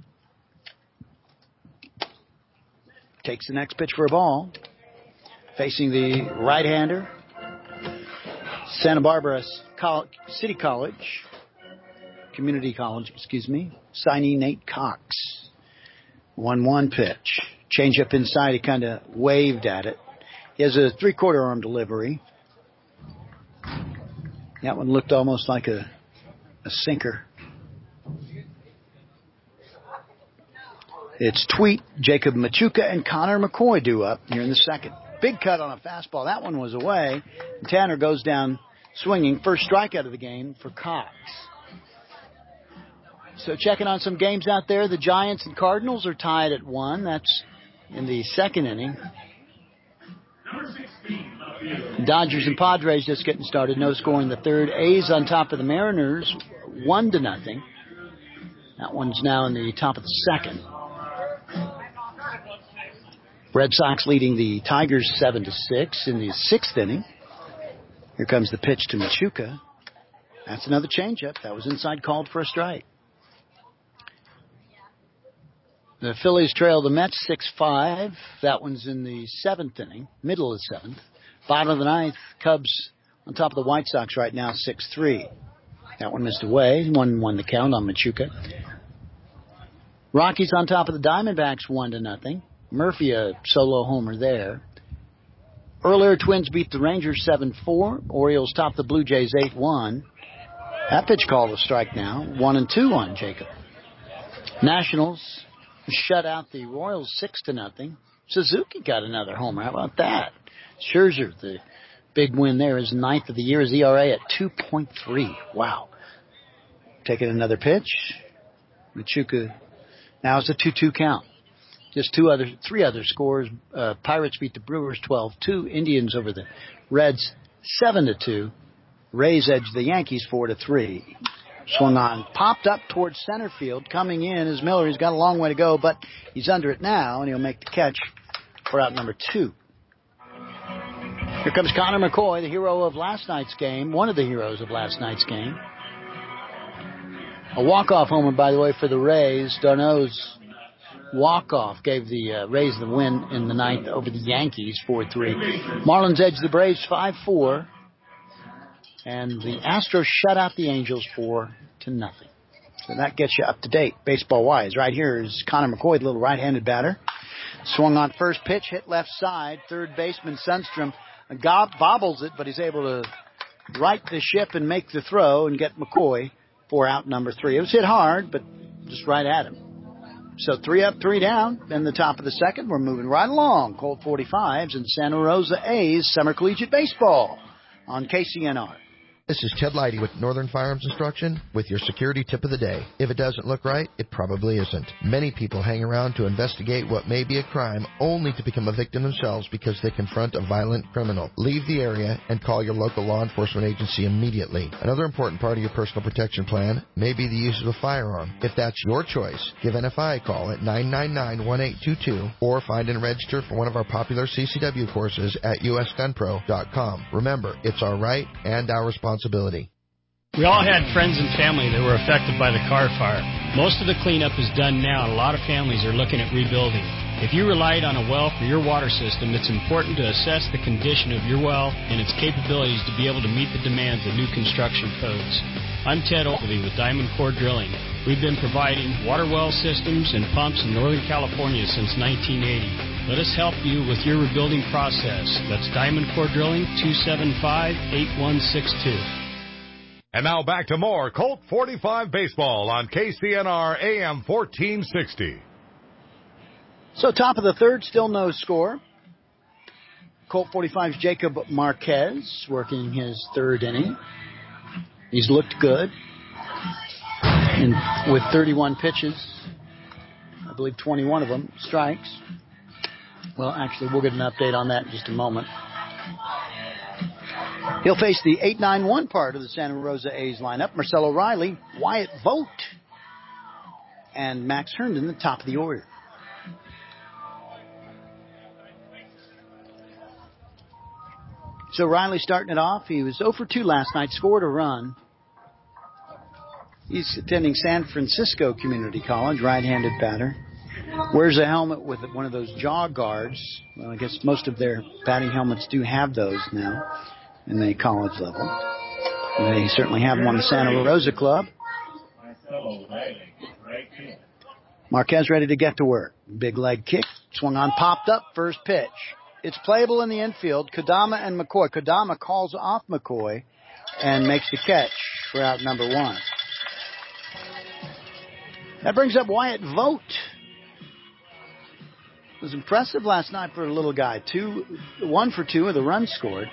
Takes the next pitch for a ball. Facing the right-hander, Santa Barbara City College, Community College, excuse me, signee Nate Cox. one one pitch. Change up inside, he kind of waved at it. He has a three-quarter arm delivery. That one looked almost like a, a sinker. It's Tweet, Jacob Machuca, and Connor McCoy due up here in the second. Big cut on a fastball. That one was away. Tanner goes down swinging. First strikeout of the game for Cox. So checking on some games out there. The Giants and Cardinals are tied at one. That's in the second inning. Dodgers and Padres just getting started. No score in the third. A's on top of the Mariners, one to nothing. That one's now in the top of the second. Red Sox leading the Tigers seven to six in the sixth inning. Here comes the pitch to Machuca. That's another changeup. That was inside, called for a strike. The Phillies trail the Mets six five. That one's in the seventh inning, middle of the seventh. Bottom of the ninth, Cubs on top of the White Sox right now, six three. That one missed away. One won the count on Machuca. Rockies on top of the Diamondbacks, one to nothing. Murphy a solo homer there. Earlier, Twins beat the Rangers seven four. Orioles top the Blue Jays eight one. That pitch called a strike now. One and two on Jacob. Nationals shut out the Royals six to nothing. Suzuki got another homer. How about that? Scherzer, the big win there, is ninth of the year. His E R A at two point three. Wow. Taking another pitch. Machuca. Now it's a two two count. Just two other, three other scores. Uh, Pirates beat the Brewers twelve two. Indians over the Reds seven to two. Rays edge the Yankees four to three. Swung on, popped up towards center field. Coming in is Miller. He's got a long way to go, but he's under it now, and he'll make the catch for out number two. Here comes Connor McCoy, the hero of last night's game, one of the heroes of last night's game. A walk-off homer, by the way, for the Rays. Darno's walk-off gave the uh, Rays the win in the ninth over the Yankees, four three. Marlins edged the Braves five four. And the Astros shut out the Angels four to nothing. So that gets you up to date, baseball-wise. Right here is Connor McCoy, the little right-handed batter. Swung on first pitch, hit left side. Third baseman Sundstrom gob- bobbles it, but he's able to right the ship and make the throw and get McCoy for out number three. It was hit hard, but just right at him. So three up, three down. In the top of the second, we're moving right along. Colt forty-fives and Santa Rosa A's Summer Collegiate Baseball on K C N R. This is Ted Leidy with Northern Firearms Instruction with your security tip of the day. If it doesn't look right, it probably isn't. Many people hang around to investigate what may be a crime only to become a victim themselves because they confront a violent criminal. Leave the area and call your local law enforcement agency immediately. Another important part of your personal protection plan may be the use of a firearm. If that's your choice, give N F I a call at nine nine nine, one eight two two or find and register for one of our popular C C W courses at U S gun pro dot com. Remember, it's our right and our responsibility. We all had friends and family that were affected by the Carr fire. Most of the cleanup is done now, and a lot of families are looking at rebuilding. If you relied on a well for your water system, it's important to assess the condition of your well and its capabilities to be able to meet the demands of new construction codes. I'm Ted Ogilvie with Diamond Core Drilling. We've been providing water well systems and pumps in Northern California since nineteen eighty. Let us help you with your rebuilding process. That's Diamond Core Drilling, two seven five, eight one six two. And now back to more Colt forty-five baseball on K C N R A M fourteen sixty. So top of the third, still no score. Colt forty-five's Jacob Marquez working his third inning. He's looked good. And with thirty-one pitches, I believe twenty-one of them strikes. Well, actually, we'll get an update on that in just a moment. He'll face the eight nine one part of the Santa Rosa A's lineup. Marcelo Riley, Wyatt Vogt, and Max Herndon, the top of the order. So Riley starting it off. He was zero for two last night, scored a run. He's attending San Francisco Community College, right-handed batter. Wears a helmet with one of those jaw guards. Well, I guess most of their batting helmets do have those now in the college level. They certainly have them on the Santa Rosa Club. Marquez ready to get to work. Big leg kick, swung on, popped up, first pitch. It's playable in the infield. Kodama and McCoy. Kodama calls off McCoy and makes the catch for out number one. That brings up Wyatt Vogt. It was impressive last night for a little guy. Two, one for two with a run scored.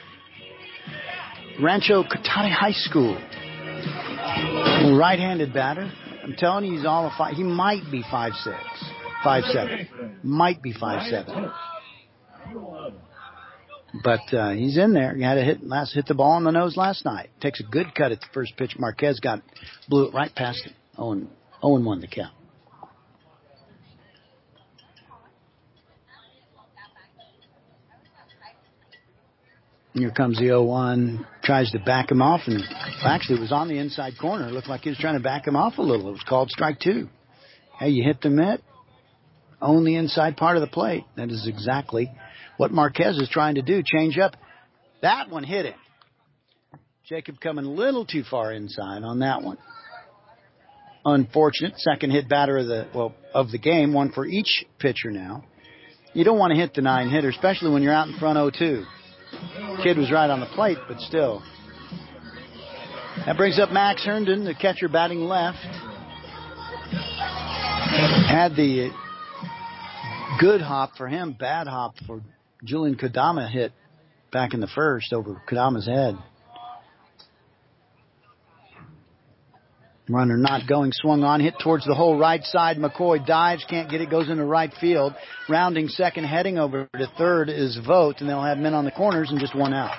Rancho Cotate High School. Right-handed batter. I'm telling you, he's all of five. He might be five six, five seven. Might be five seven. But uh, he's in there. He had a hit last hit the ball on the nose last night. Takes a good cut at the first pitch. Marquez got blew it right past him. oh and one the count. Here comes the oh one. Tries to back him off, and actually was on the inside corner. It looked like he was trying to back him off a little. It was called strike two. Hey, you hit the mitt, own the inside part of the plate. That is exactly what Marquez is trying to do. Change up. That one hit him. Jacob coming a little too far inside on that one. Unfortunate. Second hit batter of the well of the game. One for each pitcher now. You don't want to hit the nine hitter, especially when you're out in front oh two. Kid was right on the plate, but still. That brings up Max Herndon, the catcher batting left. Had the good hop for him, bad hop for Julian Kodama hit back in the first over Kodama's head. Runner not going, swung on, hit towards the hole right side. McCoy dives, can't get it, goes into right field. Rounding second, heading over to third is Vogt, and they'll have men on the corners and just one out.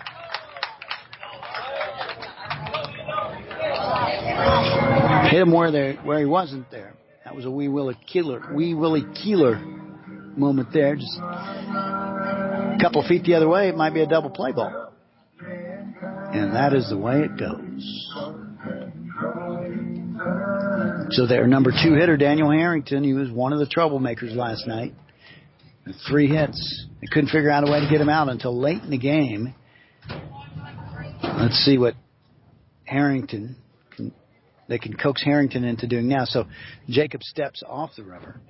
Hit him where they where he wasn't there. That was a wee Willie Keeler, wee Willie Keeler moment there. Just a couple feet the other way, it might be a double play ball. And that is the way it goes. So their number two hitter, Daniel Harrington, he was one of the troublemakers last night. Three hits. They couldn't figure out a way to get him out until late in the game. Let's see what Harrington, can, they can coax Harrington into doing now. So Jacob steps off the rubber.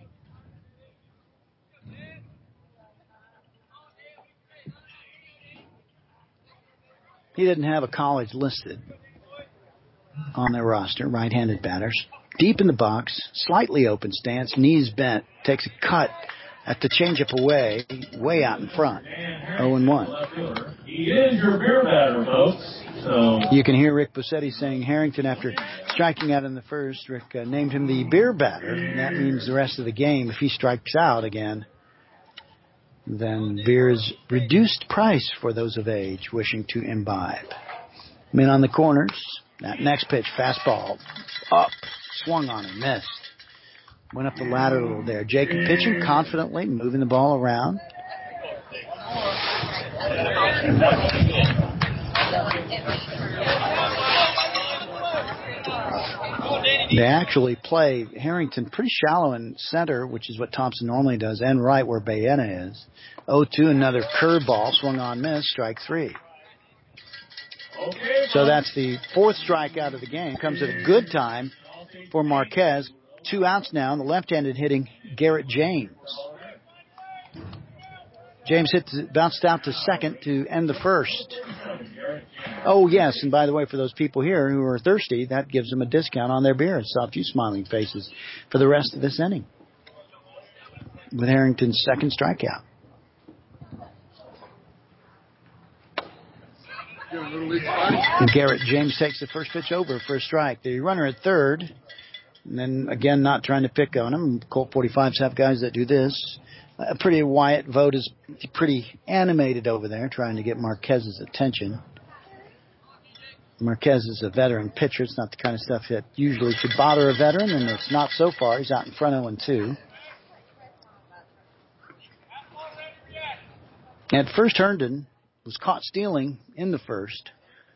He didn't have a college listed on their roster, right-handed batters. Deep in the box, slightly open stance, knees bent, takes a cut at the changeup away, way out in front. oh and one. He is your beer batter, folks. So you can hear Rick Bossetti saying Harrington, after striking out in the first, Rick uh, named him the beer batter. And that means the rest of the game, if he strikes out again, then beer is reduced price for those of age wishing to imbibe. Men on the corners. That next pitch, fastball, up, swung on and missed. Went up the ladder a little there. Jacob pitching confidently, moving the ball around. They actually play Harrington pretty shallow in center, which is what Thompson normally does, and right where Baena is. oh two, another curveball, swung on, miss, strike three. So that's the fourth strikeout of the game. Comes at a good time for Marquez. Two outs now, and the left-handed hitting Garrett James. James hit, bounced out to second to end the first. Oh, yes, and by the way, for those people here who are thirsty, that gives them a discount on their beer. I saw a few smiling faces for the rest of this inning with Harrington's second strikeout. And Garrett James takes the first pitch over for a strike. The runner at third, and then again not trying to pick on him. Colt forty-fives have guys that do this. A pretty Wyatt Vogt is pretty animated over there, trying to get Marquez's attention. Marquez is a veteran pitcher. It's not the kind of stuff that usually should bother a veteran, and it's not so far. He's out in front oh and two. At first, Herndon was caught stealing in the first.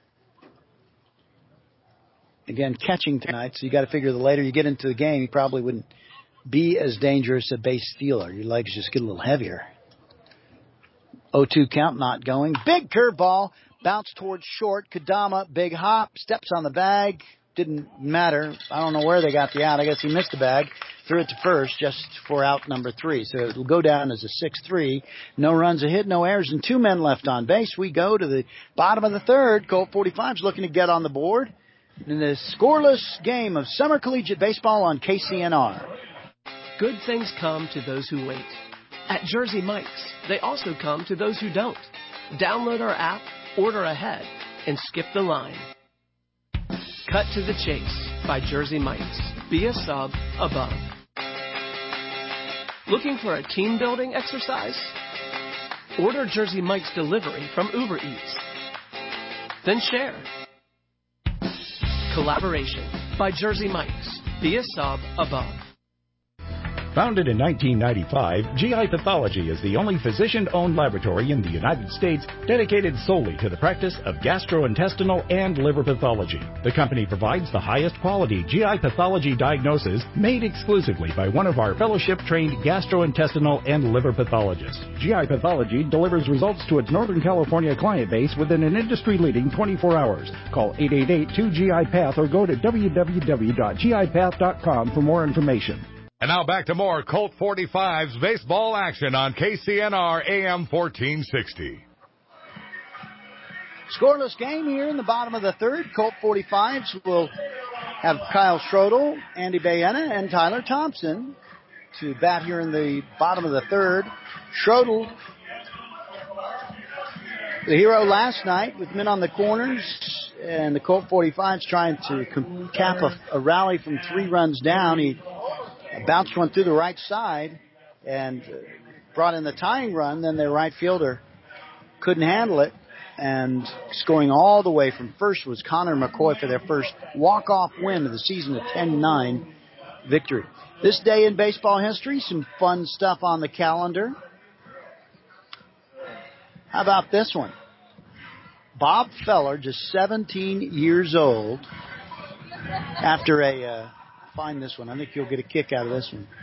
Again, catching tonight, so you got to figure the later you get into the game, he probably wouldn't be as dangerous a base stealer. Your legs just get a little heavier. oh two count, not going. Big curveball, bounced towards short. Kadama, big hop, steps on the bag. Didn't matter. I don't know where they got the out. I guess he missed the bag. Threw it to first just for out number three. So it'll go down as a six three. No runs, a hit, no errors, and two men left on base. We go to the bottom of the third. Colt forty-five's looking to get on the board in the scoreless game of summer collegiate baseball on K C N R. Good things come to those who wait. At Jersey Mike's, they also come to those who don't. Download our app, order ahead, and skip the line. Cut to the Chase by Jersey Mike's. Be a sub above. Looking for a team building exercise? Order Jersey Mike's delivery from Uber Eats. Then share. Collaboration by Jersey Mike's. Be a sub above. Founded in nineteen ninety-five, G I Pathology is the only physician-owned laboratory in the United States dedicated solely to the practice of gastrointestinal and liver pathology. The company provides the highest quality G I pathology diagnosis made exclusively by one of our fellowship-trained gastrointestinal and liver pathologists. G I Pathology delivers results to its Northern California client base within an industry-leading twenty-four hours. Call eight eight eight, two G I Path or go to w w w dot g i path dot com for more information. And now back to more Colt forty-fives baseball action on K C N R A M fourteen sixty. Scoreless game here in the bottom of the third. Colt forty-fives will have Kyle Schrodel, Andy Baena, and Tyler Thompson to bat here in the bottom of the third. Schrodel, the hero last night with men on the corners, and the Colt forty-fives trying to cap a, a rally from three runs down. He bounced one through the right side and brought in the tying run. Then their right fielder couldn't handle it, and scoring all the way from first was Connor McCoy for their first walk-off win of the season, a ten nine victory. This day in baseball history, some fun stuff on the calendar. How about this one? Bob Feller, just seventeen years old, after a uh, find this one. I think you'll get a kick out of this one.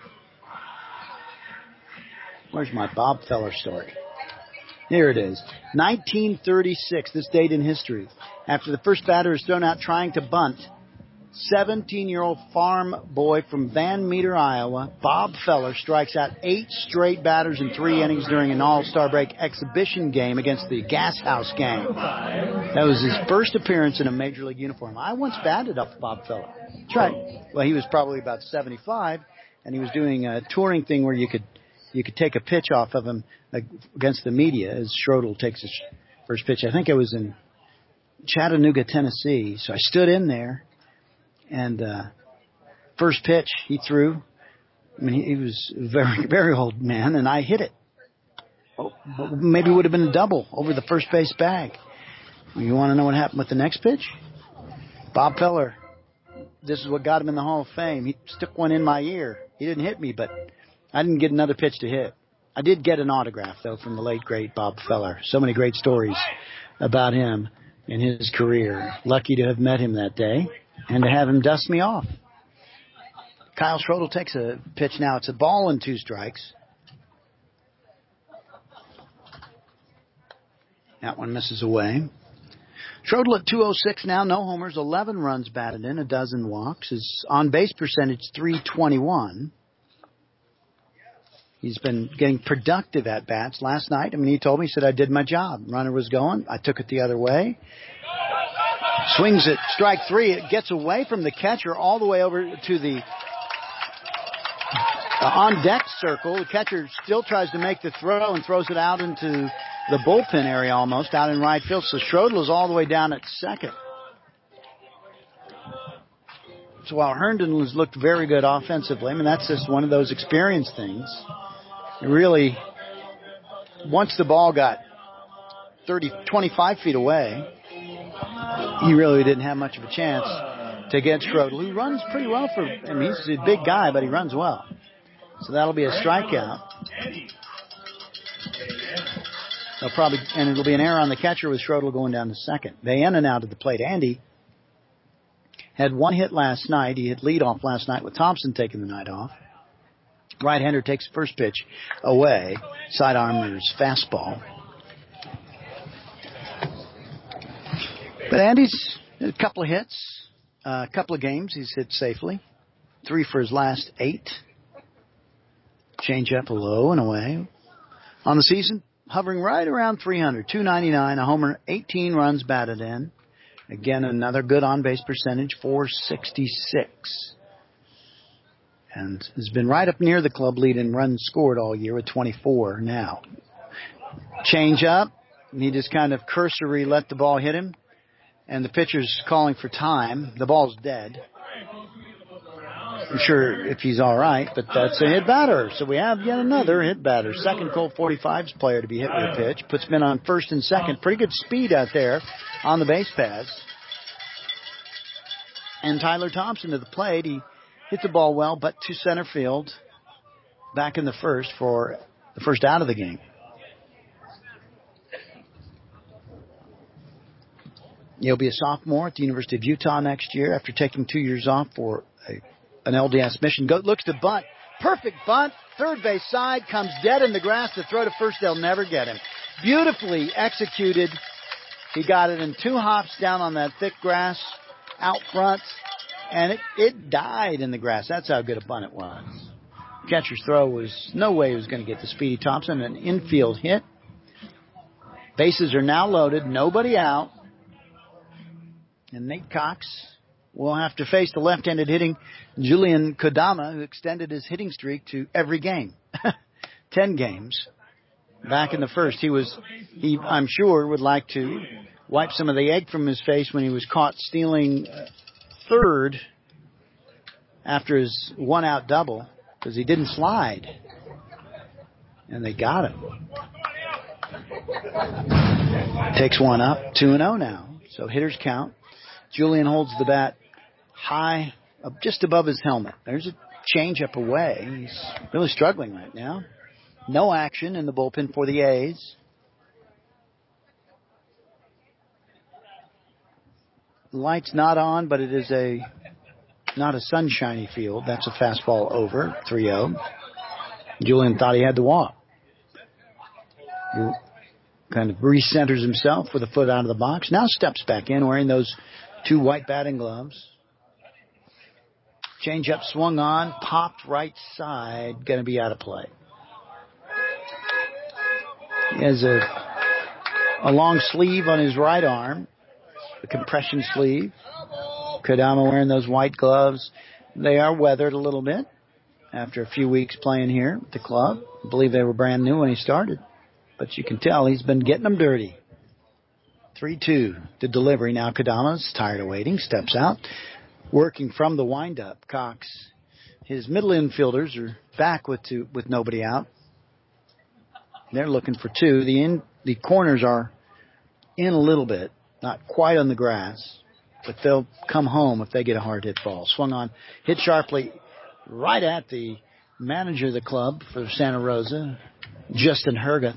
Where's my Bob Feller story? Here it is. nineteen thirty-six, this date in history. After the first batter is thrown out trying to bunt, seventeen-year-old farm boy from Van Meter, Iowa, Bob Feller, strikes out eight straight batters in three innings during an all-star break exhibition game against the Gas House Gang. That was his first appearance in a Major League uniform. I once batted off Bob Feller. That's right. Well, he was probably about seventy-five, and he was doing a touring thing where you could you could take a pitch off of him against the media as Schrodel takes his first pitch. I think it was in Chattanooga, Tennessee. So I stood in there. And uh, first pitch he threw, I mean, he, he was a very, very old man, and I hit it. Oh, maybe it would have been a double over the first base bag. You want to know what happened with the next pitch? Bob Feller, this is what got him in the Hall of Fame. He stuck one in my ear. He didn't hit me, but I didn't get another pitch to hit. I did get an autograph, though, from the late, great Bob Feller. So many great stories about him and his career. Lucky to have met him that day. And to have him dust me off. Kyle Schrodel takes a pitch now. It's a ball and two strikes. That one misses away. Schrodel at two oh six now. No homers, eleven runs batted in, a dozen walks. His on-base percentage three twenty-one. He's been getting productive at-bats. Last night, I mean, he told me, he said, I did my job. Runner was going. I took it the other way. Swings at strike three. It gets away from the catcher all the way over to the uh, on-deck circle. The catcher still tries to make the throw and throws it out into the bullpen area almost, out in right field. So Schrodel is all the way down at second. So while Herndon has looked very good offensively, I mean, that's just one of those experience things. It really, once the ball got thirty, twenty-five feet away, he really didn't have much of a chance to get Schrodel, who runs pretty well for, I mean, he's a big guy, but he runs well. So that'll be a strikeout. They'll probably, and it'll be an error on the catcher with Schrodel going down to second. Baena now to the plate. Andy had one hit last night. He hit leadoff last night with Thompson taking the night off. Right-hander takes first pitch away. Sidearmer's fastball. But Andy's a couple of hits, a uh, couple of games he's hit safely. Three for his last eight. Change up low and away. On the season, hovering right around three hundred. two ninety-nine, a homer, eighteen runs batted in. Again, another good on-base percentage, four sixty-six. And has been right up near the club lead in runs scored all year with twenty-four now. Change up. He just kind of cursory let the ball hit him. And the pitcher's calling for time. The ball's dead. I'm sure if he's all right, but that's a hit batter. So we have yet another hit batter. Second Colt forty-five's player to be hit with a pitch. Puts men on first and second. Pretty good speed out there on the base paths. And Tyler Thompson to the plate. He hit the ball well, but to center field. Back in the first for the first out of the game. He'll be a sophomore at the University of Utah next year after taking two years off for a, an L D S mission. Go, looks to bunt. Perfect bunt. Third base side. Comes dead in the grass. To throw to first, they'll never get him. Beautifully executed. He got it in two hops down on that thick grass out front. And it, it died in the grass. That's how good a bunt it was. Catcher's throw was no way he was going to get to Speedy Thompson. An infield hit. Bases are now loaded. Nobody out. And Nate Cox will have to face the left-handed hitting Julian Kodama, who extended his hitting streak to every game. Ten games. Back in the first, he was, he I'm sure, would like to wipe some of the egg from his face when he was caught stealing third after his one-out double, because he didn't slide. And they got him. Takes one up, two and oh now. So hitters count. Julian holds the bat high, up just above his helmet. There's a change up away. He's really struggling right now. No action in the bullpen for the A's. Light's not on, but it is a not a sunshiny field. That's a fastball over, three oh. Julian thought he had to walk. Kind of recenters himself with a foot out of the box. Now steps back in wearing those two white batting gloves. Changeup swung on, popped right side, going to be out of play. He has a, a long sleeve on his right arm, a compression sleeve. Kodama wearing those white gloves. They are weathered a little bit after a few weeks playing here at the club. I believe they were brand new when he started. But you can tell he's been getting them dirty. three two, the delivery. Now Kodama's tired of waiting, steps out. Working from the windup, Cox. His middle infielders are back with two, with nobody out. They're looking for two. The in, the corners are in a little bit, not quite on the grass, but they'll come home if they get a hard hit ball. Swung on, hit sharply right at the manager of the club for Santa Rosa, Justin Herguth.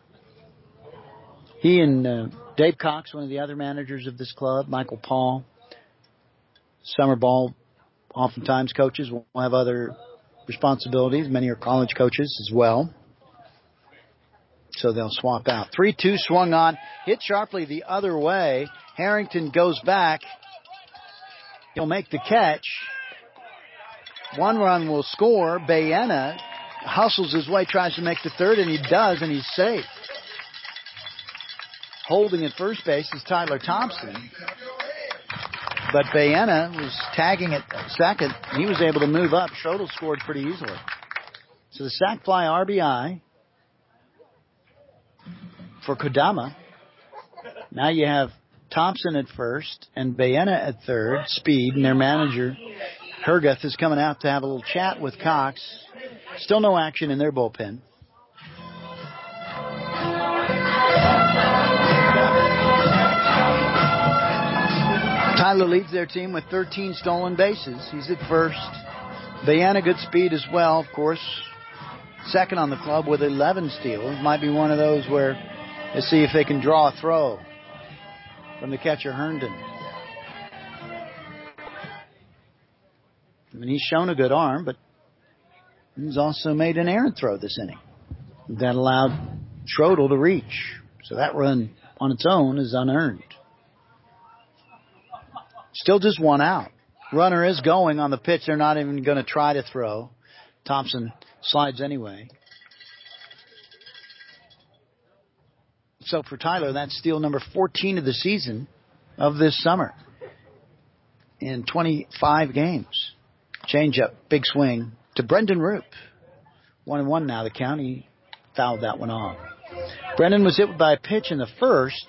He and uh, Dave Cox, one of the other managers of this club, Michael Paul, summer ball, oftentimes coaches will have other responsibilities. Many are college coaches as well. So they'll swap out. three two swung on, hit sharply the other way. Harrington goes back. He'll make the catch. One run will score. Baena hustles his way, tries to make the third, and he does, and he's safe. Holding at first base is Tyler Thompson. But Baena was tagging at second. He was able to move up. Schrodel scored pretty easily. So the sac fly R B I for Kodama. Now you have Thompson at first and Baena at third, Speed, and their manager, Herguth, is coming out to have a little chat with Cox. Still no action in their bullpen. Tyler leads their team with thirteen stolen bases. He's at first. Baena, good speed as well, of course. Second on the club with eleven steals. Might be one of those where they see if they can draw a throw from the catcher, Herndon. I mean, he's shown a good arm, but he's also made an errant throw this inning. That allowed Schrodel to reach. So that run on its own is unearned. Still just one out. Runner is going on the pitch. They're not even going to try to throw. Thompson slides anyway. So for Tyler, that's steal number fourteen of the season of this summer in twenty-five games. Change up, big swing to Brendan Roop. One and one now. The county fouled that one off. Brendan was hit by a pitch in the first.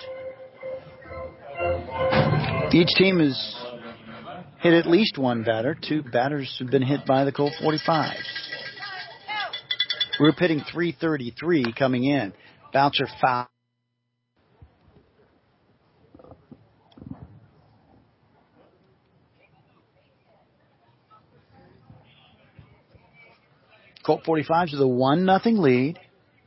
Each team has hit at least one batter. Two batters have been hit by the Colt forty-fives. Roop hitting three thirty-three coming in. Bouncer foul. Colt forty-fives with a one nothing lead.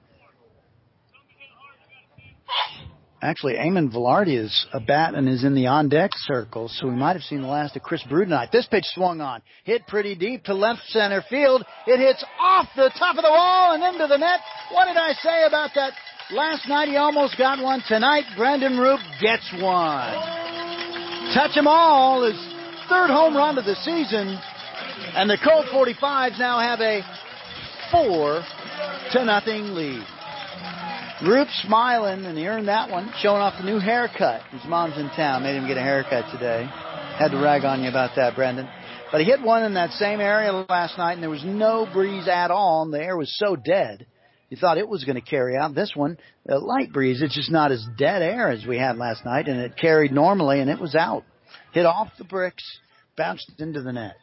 Actually, Eamon Velarde is a bat and is in the on-deck circle, so we might have seen the last of Chris Brew tonight. This pitch swung on. Hit pretty deep to left center field. It hits off the top of the wall and into the net. What did I say about that? Last night he almost got one. Tonight, Brendan Roop gets one. Touch 'em all, his third home run of the season. And the Colt forty-fives now have a four to nothing lead. Roop smiling, and he earned that one, showing off the new haircut. His mom's in town, made him get a haircut today. Had to rag on you about that, Brendan. But he hit one in that same area last night, and there was no breeze at all, and the air was so dead. You thought it was going to carry out. This one, a light breeze, it's just not as dead air as we had last night, and it carried normally, and it was out. Hit off the bricks, bounced into the net.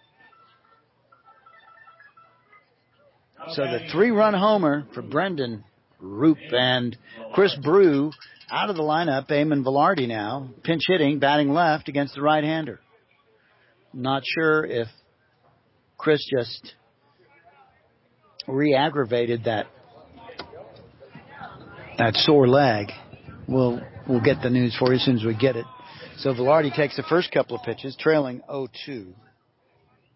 So the three-run homer for Brendan Roop, and Chris Brew out of the lineup. Eamon Velarde now pinch hitting, batting left against the right-hander. Not sure if Chris just re-aggravated that that sore leg. We'll we'll get the news for you as soon as we get it. So Velarde takes the first couple of pitches, trailing oh two.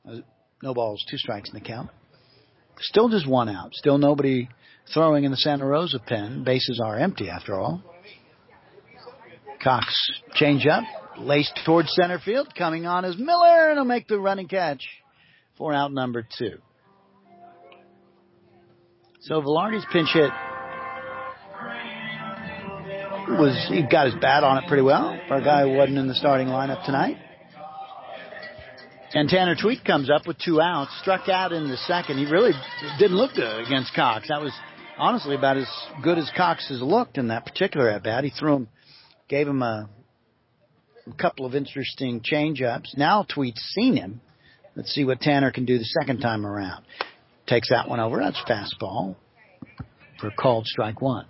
Uh, no balls, two strikes in the count. Still just one out. Still nobody throwing in the Santa Rosa pen. Bases are empty after all. Cox change up, laced towards center field. Coming on is Miller, and he'll make the running catch for out number two. So Velarde's pinch hit was, he got his bat on it pretty well for a guy who wasn't in the starting lineup tonight. And Tanner Tweet comes up with two outs, struck out in the second. He really didn't look good against Cox. That was honestly about as good as Cox has looked in that particular at-bat. He threw him, gave him a, a couple of interesting change-ups. Now Tweet's seen him. Let's see what Tanner can do the second time around. Takes that one over. That's fastball for a called strike one.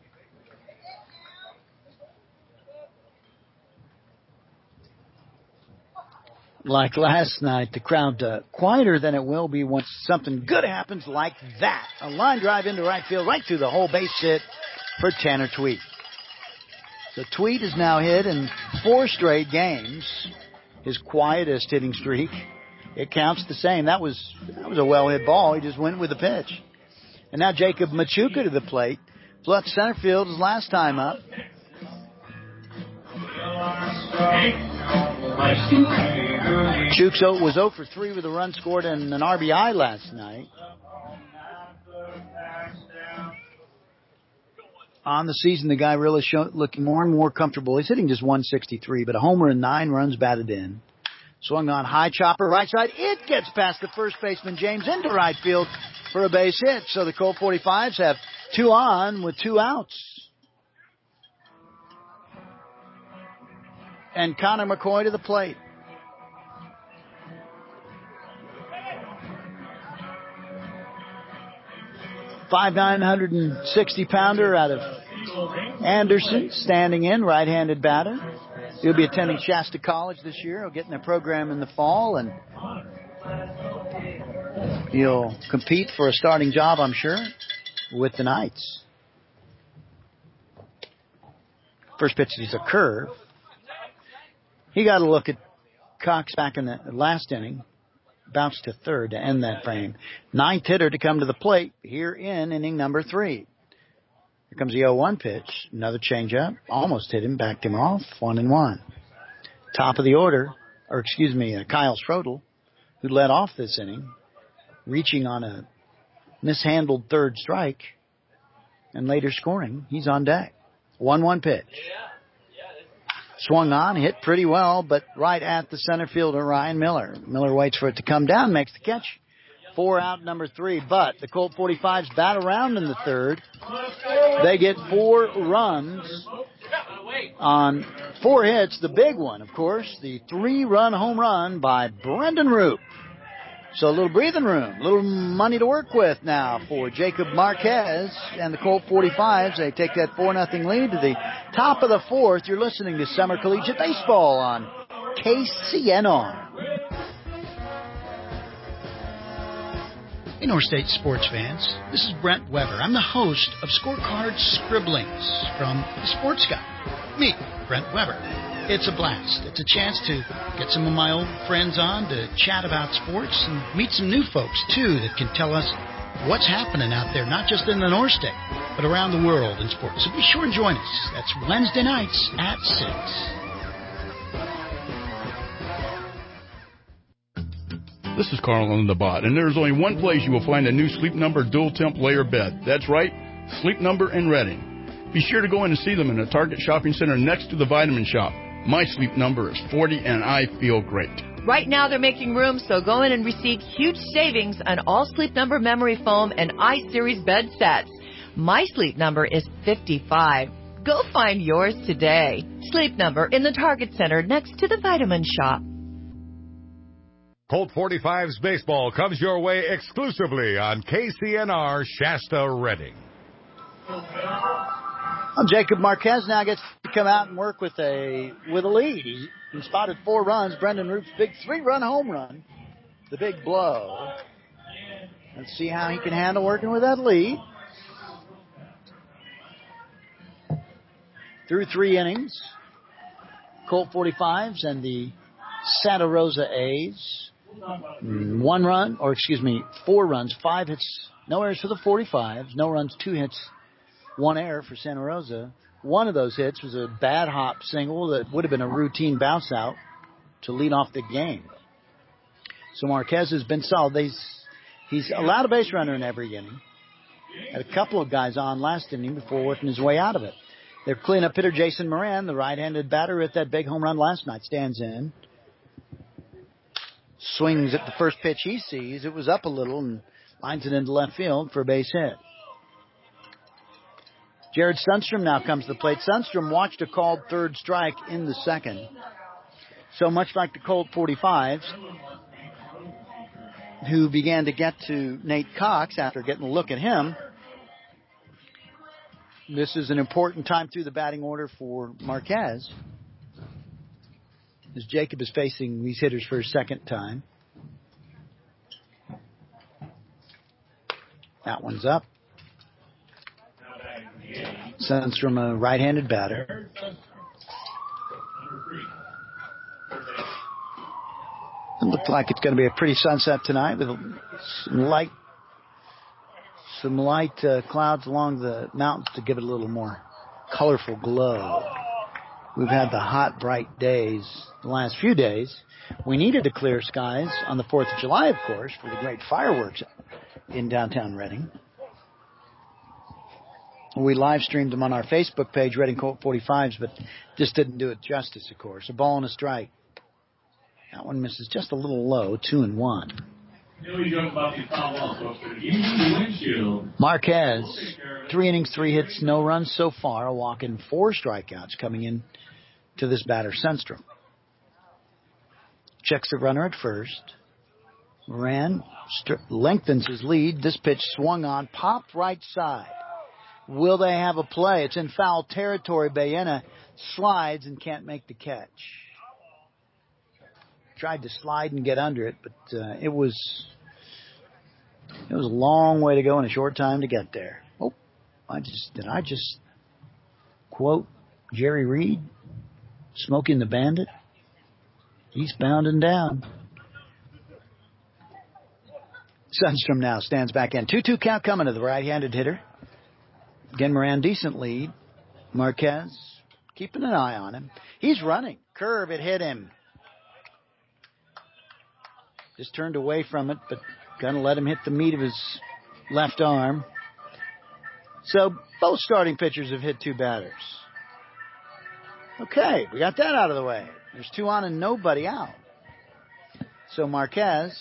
Like last night, the crowd uh, quieter than it will be once something good happens like that. A line drive into right field, right through the whole base hit for Tanner Tweet. So Tweet is now hit in four straight games, his quietest hitting streak. It counts the same. That was that was a well-hit ball. He just went with the pitch. And now Jacob Machuca to the plate. Flew out to center field his last time up. Chukso was oh for three with a run scored and an R B I last night. On the season, the guy really show, looking more and more comfortable. He's hitting just one sixty-three, but a homer and nine runs batted in. Swung on, high chopper, right side. It gets past the first baseman, James, into right field for a base hit. So the Colt forty-fives have two on with two outs. And Connor McCoy to the plate. five nine, one sixty pounder out of Anderson, standing in, right-handed batter. He'll be attending Shasta College this year. He'll get in a program in the fall, and he'll compete for a starting job, I'm sure, with the Knights. First pitch is a curve. He got a look at Cox back in the last inning. Bounced to third to end that frame. Ninth hitter to come to the plate here in inning number three. Here comes the oh one pitch. Another changeup. Almost hit him. Backed him off. One and one. Top of the order, or excuse me, uh, Kyle Schrodel, who led off this inning, reaching on a mishandled third strike and later scoring. He's on deck. one one pitch. Swung on, hit pretty well, but right at the center fielder, Ryan Miller. Miller waits for it to come down, makes the catch. Four out, number three. But the Colt forty-fives bat around in the third. They get four runs on four hits. The big one, of course, the three-run home run by Brendan Roop. So a little breathing room, a little money to work with now for Jacob Marquez and the Colt forty-fives. They take that four nothing lead to the top of the fourth. You're listening to Summer Collegiate Baseball on K C N R. Hey, North State sports fans, this is Brent Weber. I'm the host of Scorecard Scribblings from The Sports Guy. Me, Brent Weber. It's a blast. It's a chance to get some of my old friends on to chat about sports and meet some new folks, too, that can tell us what's happening out there, not just in the North State, but around the world in sports. So be sure and join us. That's Wednesday nights at six. This is Carl on the Bot, and there's only one place you will find a new Sleep Number dual temp layer bed. That's right, Sleep Number in Reading. Be sure to go in and see them in the Target Shopping Center next to the Vitamin Shop. My Sleep Number is forty, and I feel great. Right now they're making room, so go in and receive huge savings on all Sleep Number memory foam and I-Series bed sets. My Sleep Number is fifty-five. Go find yours today. Sleep Number in the Target Center next to the Vitamin Shop. Colt forty-fives baseball comes your way exclusively on K C N R Shasta Reading. Well, Jacob Marquez now gets to come out and work with a with a lead. He, he spotted four runs. Brendan Roop's big three-run home run, the big blow. Let's see how he can handle working with that lead. Through three innings, Colt forty-fives and the Santa Rosa A's One run, or excuse me, four runs, five hits, no errors for the forty-fives, no runs, two hits, one error for Santa Rosa. One of those hits was a bad hop single that would have been a routine bounce out to lead off the game. So Marquez has been solid. He's, he's allowed a base runner in every inning. Had a couple of guys on last inning before working his way out of it. Their cleanup hitter, Jason Moran, the right-handed batter at that big home run last night, stands in. Swings at the first pitch he sees. It was up a little and lines it into left field for a base hit. Jared Sundstrom now comes to the plate. Sundstrom watched a called third strike in the second. So much like the Colt forty-fives, who began to get to Nate Cox after getting a look at him, this is an important time through the batting order for Marquez, as Jacob is facing these hitters for a second time. That one's up. Sundstrom, a right-handed batter. It looks like it's going to be a pretty sunset tonight with some light, some light uh, clouds along the mountains to give it a little more colorful glow. We've had the hot, bright days the last few days. We needed to clear skies on the fourth of July, of course, for the great fireworks in downtown Reading. We live streamed them on our Facebook page, Reading Colt forty-fives, but just didn't do it justice, of course. A ball and a strike. That one misses just a little low, two and one. Marquez, three innings, three hits, no runs so far, a walk and four strikeouts coming in to this batter, Sundstrom. Checks the runner at first. Moran st- lengthens his lead. This pitch swung on, popped right side. Will they have a play? It's in foul territory. Baena slides and can't make the catch. Tried to slide and get under it, but uh, it was it was a long way to go in a short time to get there. Oh, I just did I just quote Jerry Reed, Smoking the Bandit? He's bounding down. Sundstrom now stands back in. two two count coming to the right-handed hitter. Again, Moran, decent lead. Marquez keeping an eye on him. He's running. Curve, it hit him. Just turned away from it, but going to let him hit the meat of his left arm. So both starting pitchers have hit two batters. Okay, we got that out of the way. There's two on and nobody out. So Marquez,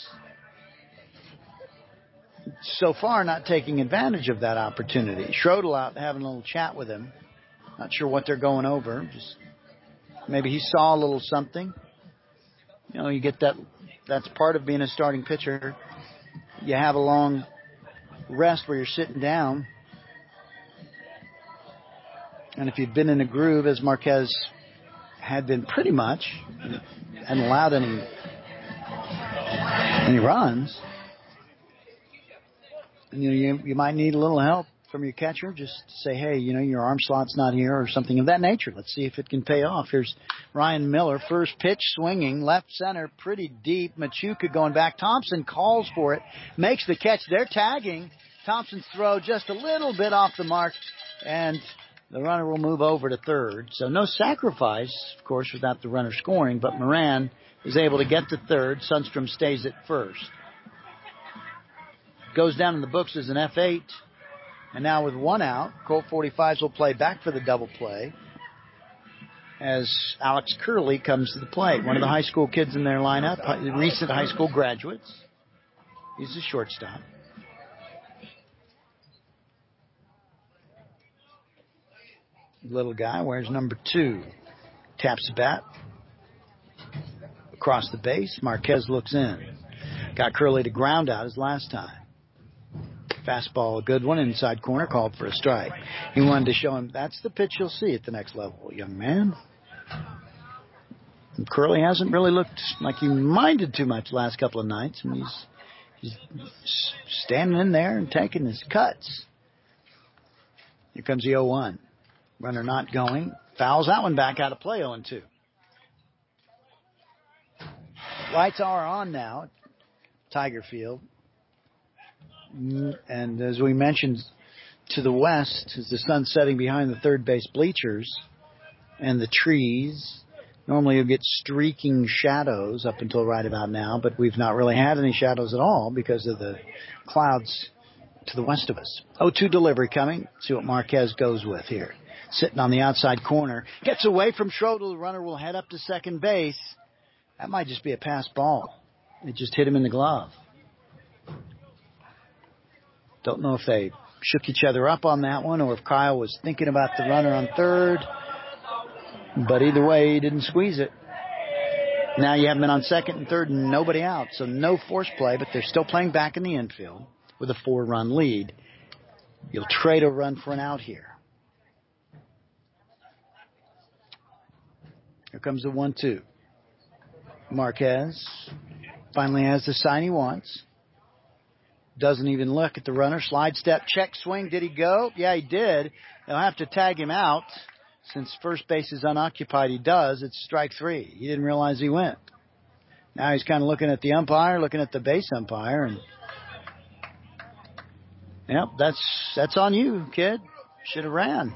so far not taking advantage of that opportunity. Schrodel out having a little chat with him. Not sure what they're going over. Just maybe he saw a little something. You know, you get that. That's part of being a starting pitcher. You have a long rest where you're sitting down. And if you've been in a groove, as Marquez had been pretty much, and allowed any any runs, you know, you, you might need a little help from your catcher, just to say, hey, you know, your arm slot's not here or something of that nature. Let's see if it can pay off. Here's Ryan Miller, first pitch swinging, left center, pretty deep. Machuca going back. Thompson calls for it, makes the catch. They're tagging. Thompson's throw just a little bit off the mark, and the runner will move over to third. So no sacrifice, of course, without the runner scoring, but Moran is able to get to third. Sundstrom stays at first. Goes down in the books as an F eight. And now with one out, Colt forty-fives will play back for the double play as Alex Curley comes to the plate. One of the high school kids in their lineup, recent high school graduates. He's a shortstop. Little guy wears number two. Taps the bat. Across the base, Marquez looks in. Got Curley to ground out his last time. Fastball, a good one, inside corner, called for a strike. He wanted to show him that's the pitch you'll see at the next level, young man. And Curley hasn't really looked like he minded too much the last couple of nights. I mean, he's, he's standing in there and taking his cuts. Here comes the oh one. Runner not going. Fouls that one back out of play, oh and two. Lights are on now. Tiger Field. And as we mentioned, to the west is the sun setting behind the third base bleachers and the trees. Normally you'll get streaking shadows up until right about now, but we've not really had any shadows at all because of the clouds to the west of us. oh two delivery coming. See what Marquez goes with here. Sitting on the outside corner. Gets away from Schroeder. The runner will head up to second base. That might just be a pass ball. It just hit him in the glove. Don't know if they shook each other up on that one or if Kyle was thinking about the runner on third. But either way, he didn't squeeze it. Now you have men on second and third and nobody out. So no force play, but they're still playing back in the infield with a four-run lead. You'll trade a run for an out here. Here comes the one two. Marquez finally has the sign he wants. Doesn't even look at the runner. Slide step, check swing. Did he go? Yeah, he did. They'll have to tag him out. Since first base is unoccupied, he does. It's strike three. He didn't realize he went. Now he's kind of looking at the umpire, looking at the base umpire, and yep, that's that's on you, kid. Should have ran.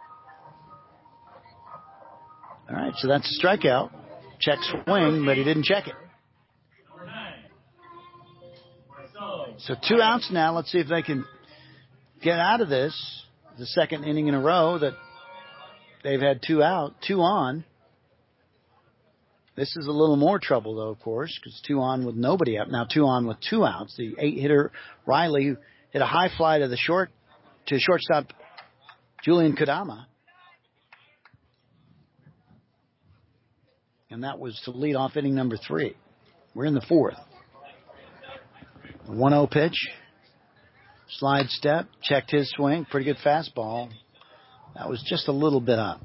All right, so that's a strikeout. Check swing, but he didn't check it. So two outs now. Let's see if they can get out of this. The second inning in a row that they've had two out, two on. This is a little more trouble, though, of course, because two on with nobody out. Now two on with two outs. The eight-hitter Riley hit a high fly to the short to shortstop Julian Kodama. And that was to lead off inning number three. We're in the fourth. one oh pitch. Slide step. Checked his swing. Pretty good fastball. That was just a little bit up.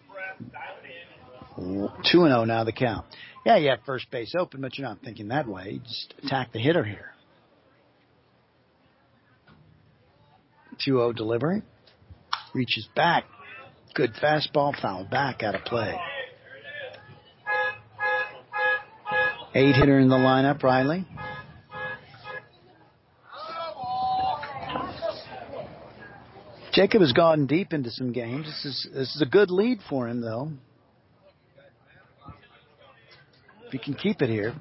two and oh now the count. Yeah, you have first base open, but you're not thinking that way. You just attack the hitter here. two oh delivery. Reaches back. Good fastball. Foul back out of play. Eight hitter in the lineup, Riley. Jacob has gone deep into some games. This is this is a good lead for him, though. If he can keep it here.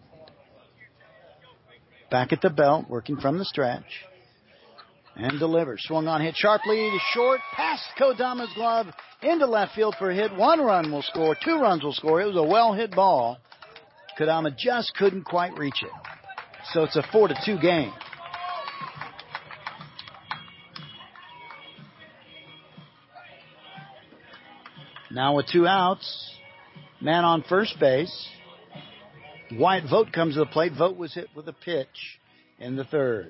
Back at the belt, working from the stretch. And delivers. Swung on, hit sharply to short, past Kodama's glove, into left field for a hit. One run will score, two runs will score. It was a well-hit ball. Kodama just couldn't quite reach it. So it's a four to two game. Now with two outs, man on first base. Wyatt Vogt comes to the plate. Vogt was hit with a pitch in the third.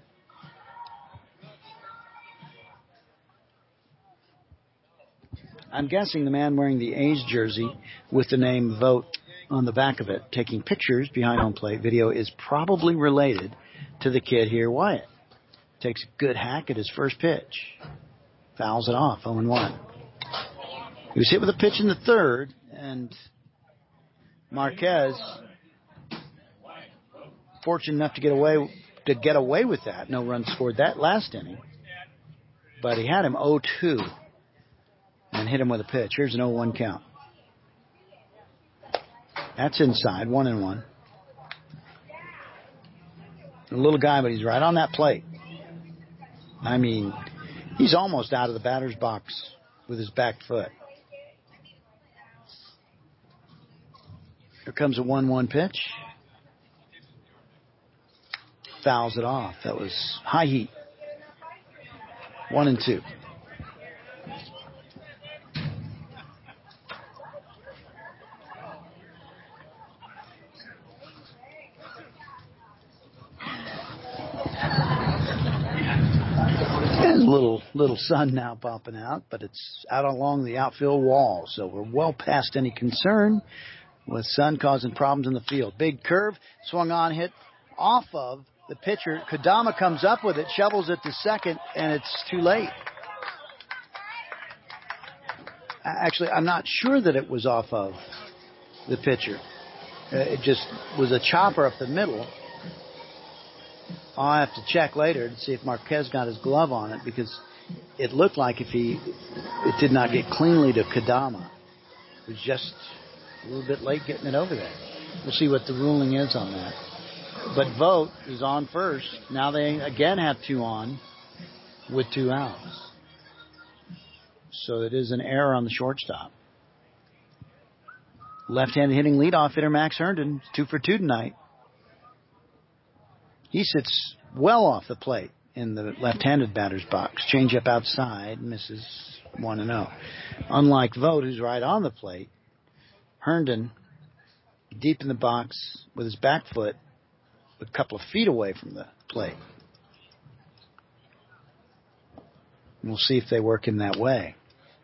I'm guessing the man wearing the A's jersey with the name Vogt on the back of it, taking pictures behind home plate video, is probably related to the kid here, Wyatt. Takes a good hack at his first pitch. Fouls it off, oh and one. He was hit with a pitch in the third, and Marquez, fortunate enough to get away to get away with that. No run scored that last inning. But he had him oh two and hit him with a pitch. Here's an oh one count. That's inside, one and one. A little guy, but he's right on that plate. I mean, he's almost out of the batter's box with his back foot. Here comes a one one pitch. Fouls it off. That was high heat. One and two. There's a little little sun now popping out, but it's out along the outfield wall, so we're well past any concern with sun causing problems in the field. Big curve, swung on, hit off of the pitcher. Kodama comes up with it, shovels it to second, and it's too late. Actually, I'm not sure that it was off of the pitcher. It just was a chopper up the middle. I'll have to check later to see if Marquez got his glove on it, because it looked like if he it did not get cleanly to Kadama. It was just a little bit late getting it over there. We'll see what the ruling is on that. But Vogt is on first. Now they again have two on with two outs. So it is an error on the shortstop. Left-handed hitting leadoff hitter Max Herndon, two for two tonight. He sits well off the plate in the left-handed batter's box. Changeup outside, misses one and oh. Unlike Vogt, who's right on the plate, Herndon deep in the box with his back foot, a couple of feet away from the plate. We'll see if they work in that way.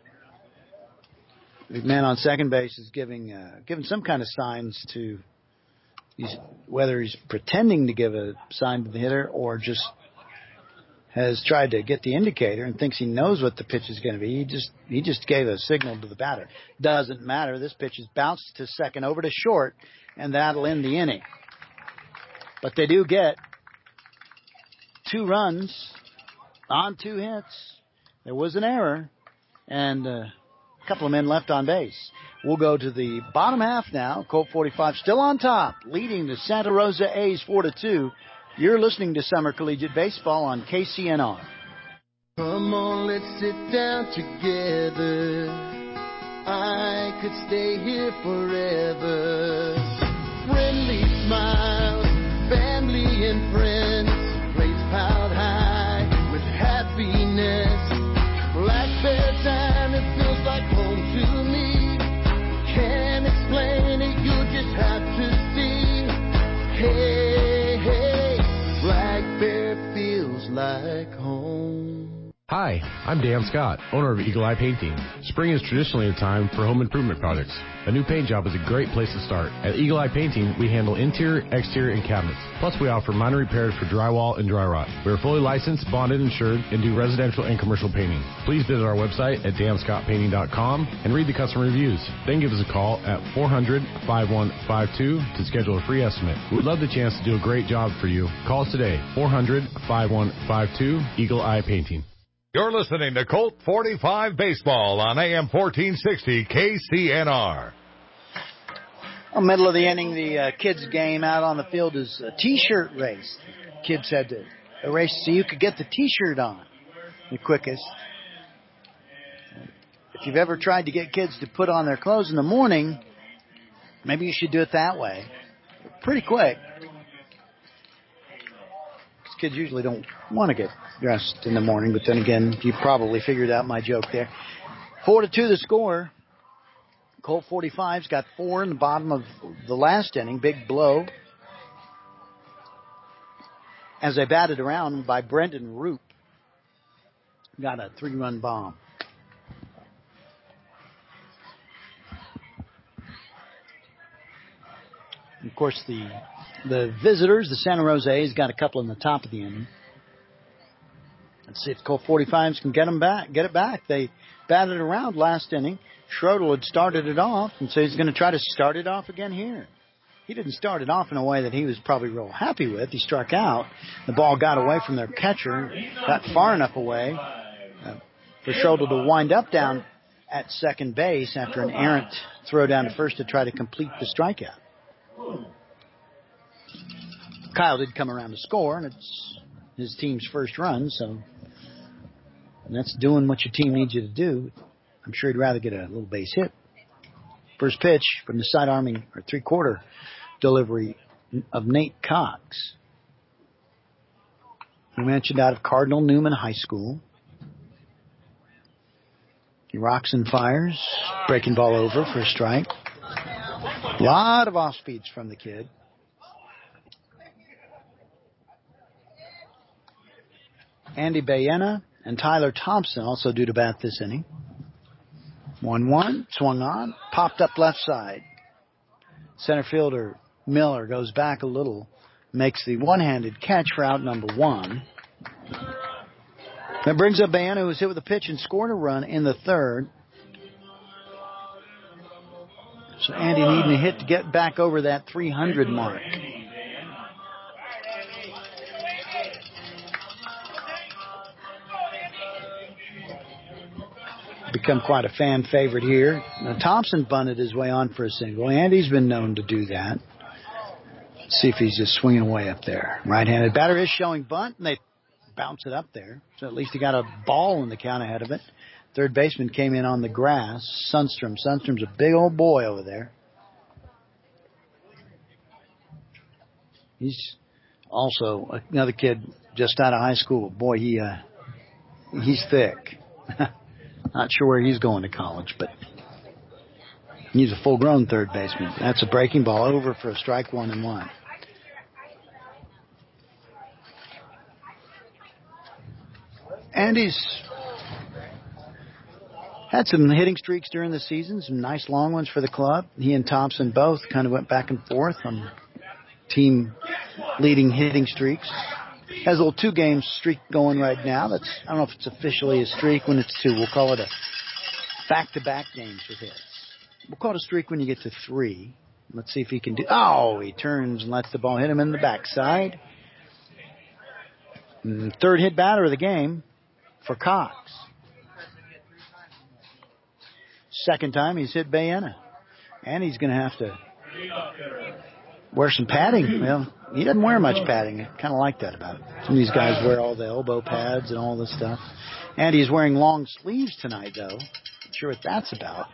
The man on second base is giving uh, giving some kind of signs to, he's, whether he's pretending to give a sign to the hitter or just has tried to get the indicator and thinks he knows what the pitch is going to be. He just he just gave a signal to the batter. Doesn't matter. This pitch is bounced to second, over to short, and that'll end the inning. But they do get two runs on two hits. There was an error, and uh, a couple of men left on base. We'll go to the bottom half now. Colt forty-five still on top, leading the Santa Rosa A's four to two. You're listening to Summer Collegiate Baseball on K C N R. Come on, let's sit down together. I could stay here forever. Friendly smiles, family and friends, place piled high with happiness. Black Bear time, it feels like home to me. Can't explain it, you just have to see. Hey, hey, Black Bear feels like home. Hi, I'm Dan Scott, owner of Eagle Eye Painting. Spring is traditionally a time for home improvement projects. A new paint job is a great place to start. At Eagle Eye Painting, we handle interior, exterior, and cabinets. Plus, we offer minor repairs for drywall and dry rot. We are fully licensed, bonded, insured, and do residential and commercial painting. Please visit our website at dan scott painting dot com and read the customer reviews. Then give us a call at four hundred, five one five two to schedule a free estimate. We'd love the chance to do a great job for you. Call us today, four hundred, five one five two, Eagle Eye Painting. You're listening to Colt forty-five Baseball on A M fourteen sixty K C N R. In the middle of the inning, the uh, kids' game out on the field is a T-shirt race. Kids had to a race so you could get the T-shirt on the quickest. If you've ever tried to get kids to put on their clothes in the morning, maybe you should do it that way. Pretty quick. Because kids usually don't want to get dressed in the morning, but then again, you probably figured out my joke there. Four to two the score. Colt forty-five's got four in the bottom of the last inning. Big blow as they batted around by Brendan Roop. Got a three-run bomb. And of course, the the visitors, the Santa Rosa A's, got a couple in the top of the inning. Let's see if Colt forty-fives can get them back, get it back. They batted around last inning. Schroeder had started it off, and so he's going to try to start it off again here. He didn't start it off in a way that he was probably real happy with. He struck out. The ball got away from their catcher, got far enough away uh, for Schroeder to wind up down at second base after an errant throw down to first to try to complete the strikeout. Kyle did come around to score, and it's his team's first run, so that's doing what your team needs you to do. I'm sure he'd rather get a little base hit. First pitch from the side arming or three-quarter delivery of Nate Cox. We mentioned out of Cardinal Newman High School. He rocks and fires, breaking ball over for a strike. A lot of off speeds from the kid. Andy Bayena and Tyler Thompson also due to bat this inning. one one, swung on, popped up left side. Center fielder Miller goes back a little, makes the one-handed catch for out number one. That brings up Bayena, who was hit with a pitch and scored a run in the third. So Andy needing a hit to get back over that three hundred mark. become quite a fan favorite here. Now, Thompson bunted his way on for a single. Andy's been known to do that. Let's see if he's just swinging away up there. Right-handed batter is showing bunt, and they bounce it up there. So at least he got a ball in the count ahead of it. Third baseman came in on the grass. Sundstrom. Sundstrom's a big old boy over there. He's also another kid just out of high school. Boy, he uh, he's thick. Not sure where he's going to college, but he's a full-grown third baseman. That's a breaking ball over for a strike, one and one. Andy's had some hitting streaks during the season, some nice long ones for the club. He and Thompson both kind of went back and forth on team leading hitting streaks. Has a little two-game streak going right now. That's I don't know if it's officially a streak when it's two. We'll call it a back-to-back games with hits. We'll call it a streak when you get to three. Let's see if he can do... Oh, he turns and lets the ball hit him in the backside. And third hit batter of the game for Cox. Second time he's hit Baena. And he's going to have to wear some padding. Well, he doesn't wear much padding. I kind of like that about him. Some of these guys wear all the elbow pads and all this stuff. And he's wearing long sleeves tonight, though. Not sure what that's about.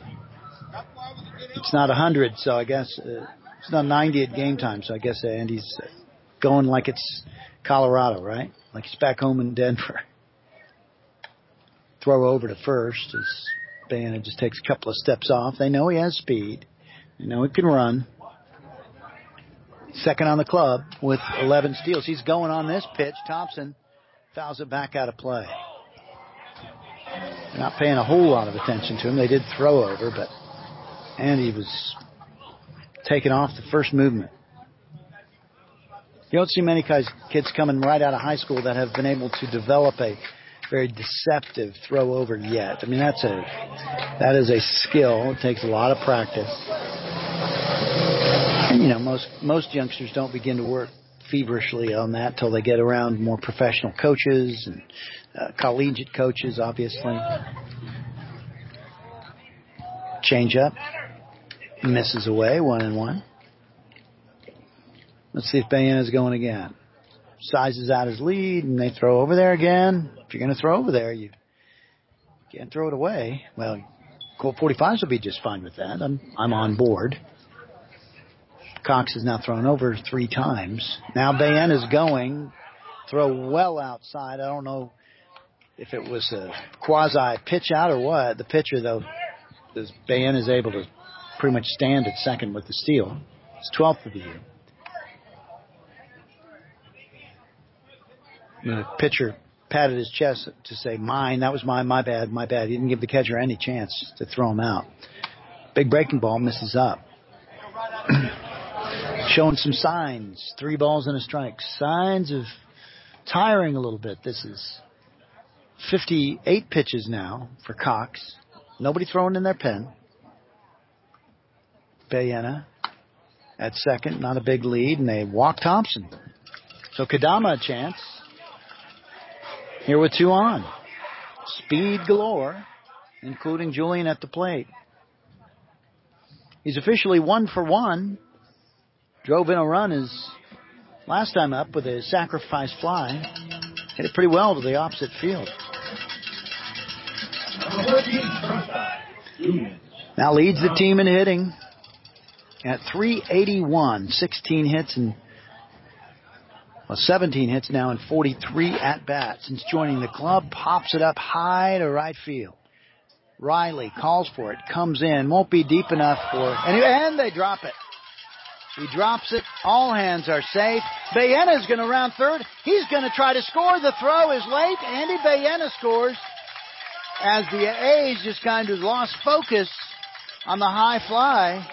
It's not one hundred, so I guess uh, it's not ninety at game time, so I guess uh, Andy's going like it's Colorado, right? Like he's back home in Denver. Throw over to first as Baena just takes a couple of steps off. They know he has speed. They know he can run. Second on the club with eleven steals. He's going on this pitch. Thompson fouls it back out of play. They're not paying a whole lot of attention to him. They did throw over, but Andy was taken off the first movement. You don't see many guys, kids coming right out of high school that have been able to develop a very deceptive throw over yet. I mean, that's a that is a skill. It takes a lot of practice. And, you know, most most youngsters don't begin to work feverishly on that till they get around more professional coaches and uh, collegiate coaches, obviously. Change up. Misses away, one and one. Let's see if Baena's going again. Sizes out his lead, and they throw over there again. If you're going to throw over there, you can't throw it away. Well, Colt forty-fives will be just fine with that. I'm I'm on board. Cox has now thrown over three times. Now Baena's going. Throw well outside. I don't know if it was a quasi pitch out or what. The pitcher, though, is Baena's able to pretty much stand at second with the steal. It's twelfth of the year. The pitcher patted his chest to say, mine, that was mine, my bad, my bad. He didn't give the catcher any chance to throw him out. Big breaking ball misses up. Showing some signs. Three balls and a strike. Signs of tiring a little bit. This is fifty-eight pitches now for Cox. Nobody throwing in their pen. Baena at second, not a big lead, and they walk Thompson. So Kadama a chance. Here with two on. Speed galore, including Julian at the plate. He's officially one for one. Drove in a run his last time up with a sacrifice fly. Hit it pretty well to the opposite field. Now leads the team in hitting at three eighty-one. sixteen hits and well, seventeen hits now and forty-three at-bats since joining the club. Pops it up high to right field. Riley calls for it, comes in, won't be deep enough for it, and, and they drop it. He drops it. All hands are safe. Baena's going to round third. He's going to try to score. The throw is late. Andy Baena scores as the A's just kind of lost focus on the high fly.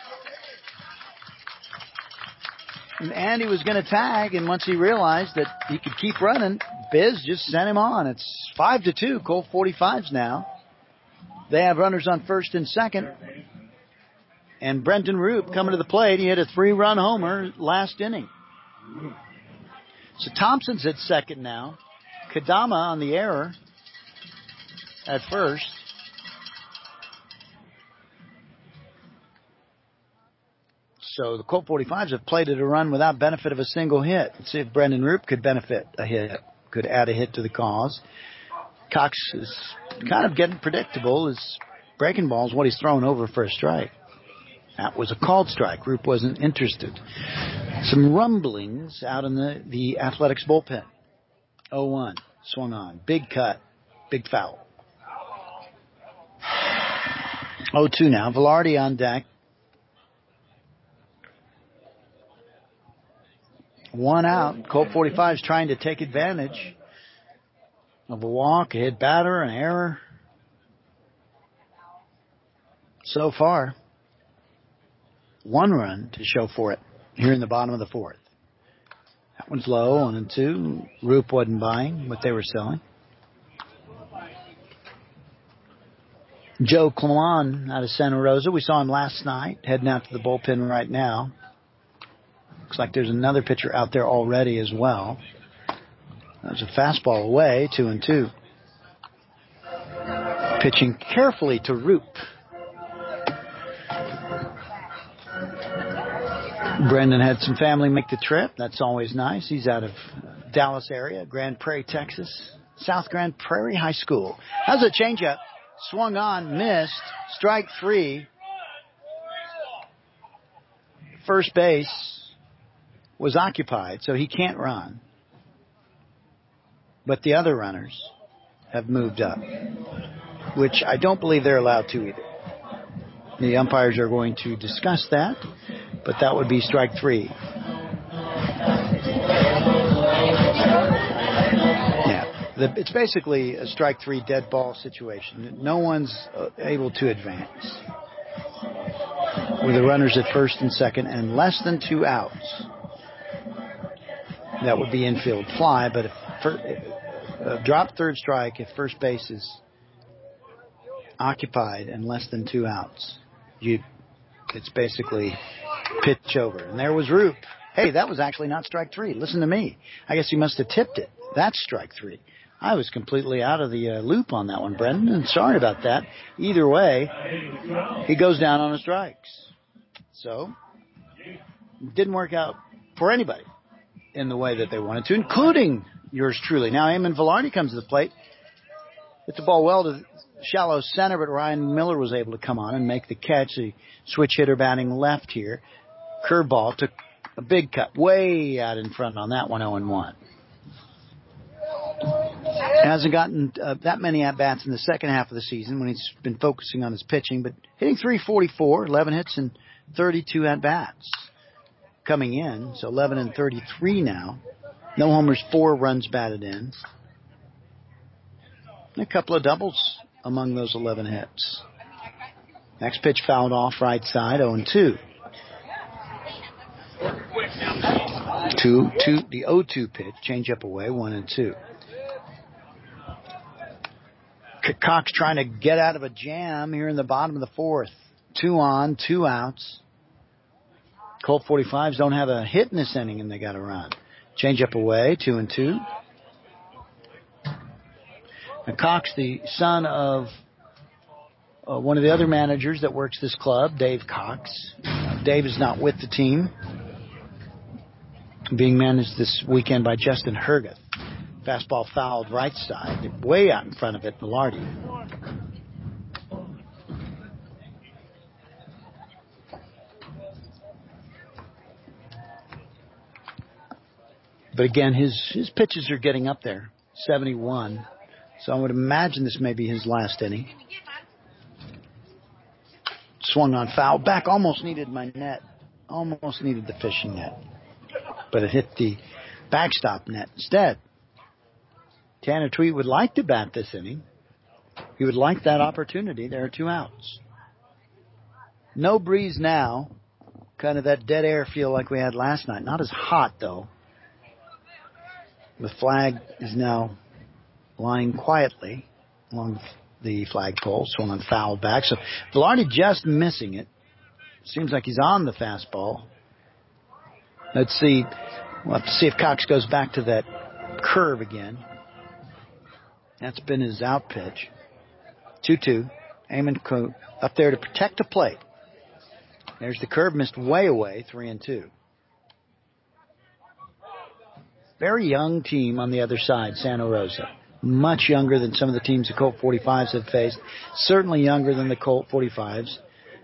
And Andy was going to tag, and once he realized that he could keep running, Biz just sent him on. It's five to two. Colt forty-fives now. They have runners on first and second. And Brenton Roop coming to the plate. He hit a three-run homer last inning. So Thompson's at second now. Kadama on the error at first. So the Colt forty-fives have played it a run without benefit of a single hit. Let's see if Brendan Roop could benefit a hit, could add a hit to the cause. Cox is kind of getting predictable. His breaking ball is what he's throwing over for a strike. That was a called strike. Roop wasn't interested. Some rumblings out in the, the Athletics bullpen. oh one. Swung on. Big cut. Big foul. oh two now. Velarde on deck. One out. Colt forty-five's trying to take advantage of a walk, a hit batter, an error. So far, one run to show for it here in the bottom of the fourth. That one's low, one and two. Roop wasn't buying what they were selling. Joe Clewan out of Santa Rosa. We saw him last night, heading out to the bullpen right now. Looks like there's another pitcher out there already as well. There's a fastball away, two and two. Pitching carefully to Roop. Brendan had some family make the trip. That's always nice. He's out of Dallas area, Grand Prairie, Texas. South Grand Prairie High School. How's a changeup? Swung on, missed. Strike three. First base was occupied, so he can't run. But the other runners have moved up, which I don't believe they're allowed to either. The umpires are going to discuss that, but that would be strike three. Yeah, the, it's basically a strike three dead ball situation. No one's uh, able to advance. With the runners at first and second and less than two outs. That would be infield fly, but if for, uh, drop third strike if first base is occupied and less than two outs. You, it's basically pitch over. And there was Roop. Hey, that was actually not strike three. Listen to me. I guess he must have tipped it. That's strike three. I was completely out of the uh, loop on that one, Brendan, and sorry about that. Either way, he goes down on the strikes. So, it didn't work out for anybody in the way that they wanted to, including yours truly. Now, Eamon Velarde comes to the plate. Hit the ball well to shallow center, but Ryan Miller was able to come on and make the catch. The switch hitter batting left here. Curveball took a big cut way out in front on that one, oh and one. Hasn't gotten uh, that many at-bats in the second half of the season when he's been focusing on his pitching, but hitting three forty-four, eleven hits and thirty-two at-bats coming in, so eleven and thirty-three now. No homers, four runs batted in. And a couple of doubles among those eleven hits. Next pitch fouled off right side, oh and two. Two, two, the oh two pitch, change up away, one and two. Cox trying to get out of a jam here in the bottom of the fourth. Two on, two outs. Colt forty-fives don't have a hit in this inning, and they got a run. Change up away, two and two. And Cox, the son of uh, one of the other managers that works this club, Dave Cox. Uh, Dave is not with the team. Being managed this weekend by Justin Herguth. Fastball fouled right side, way out in front of it, Velarde. But again, his, his pitches are getting up there, seventy-one. So I would imagine this may be his last inning. Swung on foul, back almost needed my net, almost needed the fishing net. But it hit the backstop net instead. Tanner Tweed would like to bat this inning. He would like that opportunity. There are two outs. No breeze now. Kind of that dead air feel like we had last night. Not as hot, though. The flag is now lying quietly along the flagpole. Swung on foul back. So Velarde just missing it. Seems like he's on the fastball. Let's see. We'll have to see if Cox goes back to that curve again. That's been his out pitch. two two. Eamon up there to protect the plate. There's the curve, missed way away, three and two. Very young team on the other side, Santa Rosa. Much younger than some of the teams the Colt forty-fives have faced. Certainly younger than the Colt forty-fives.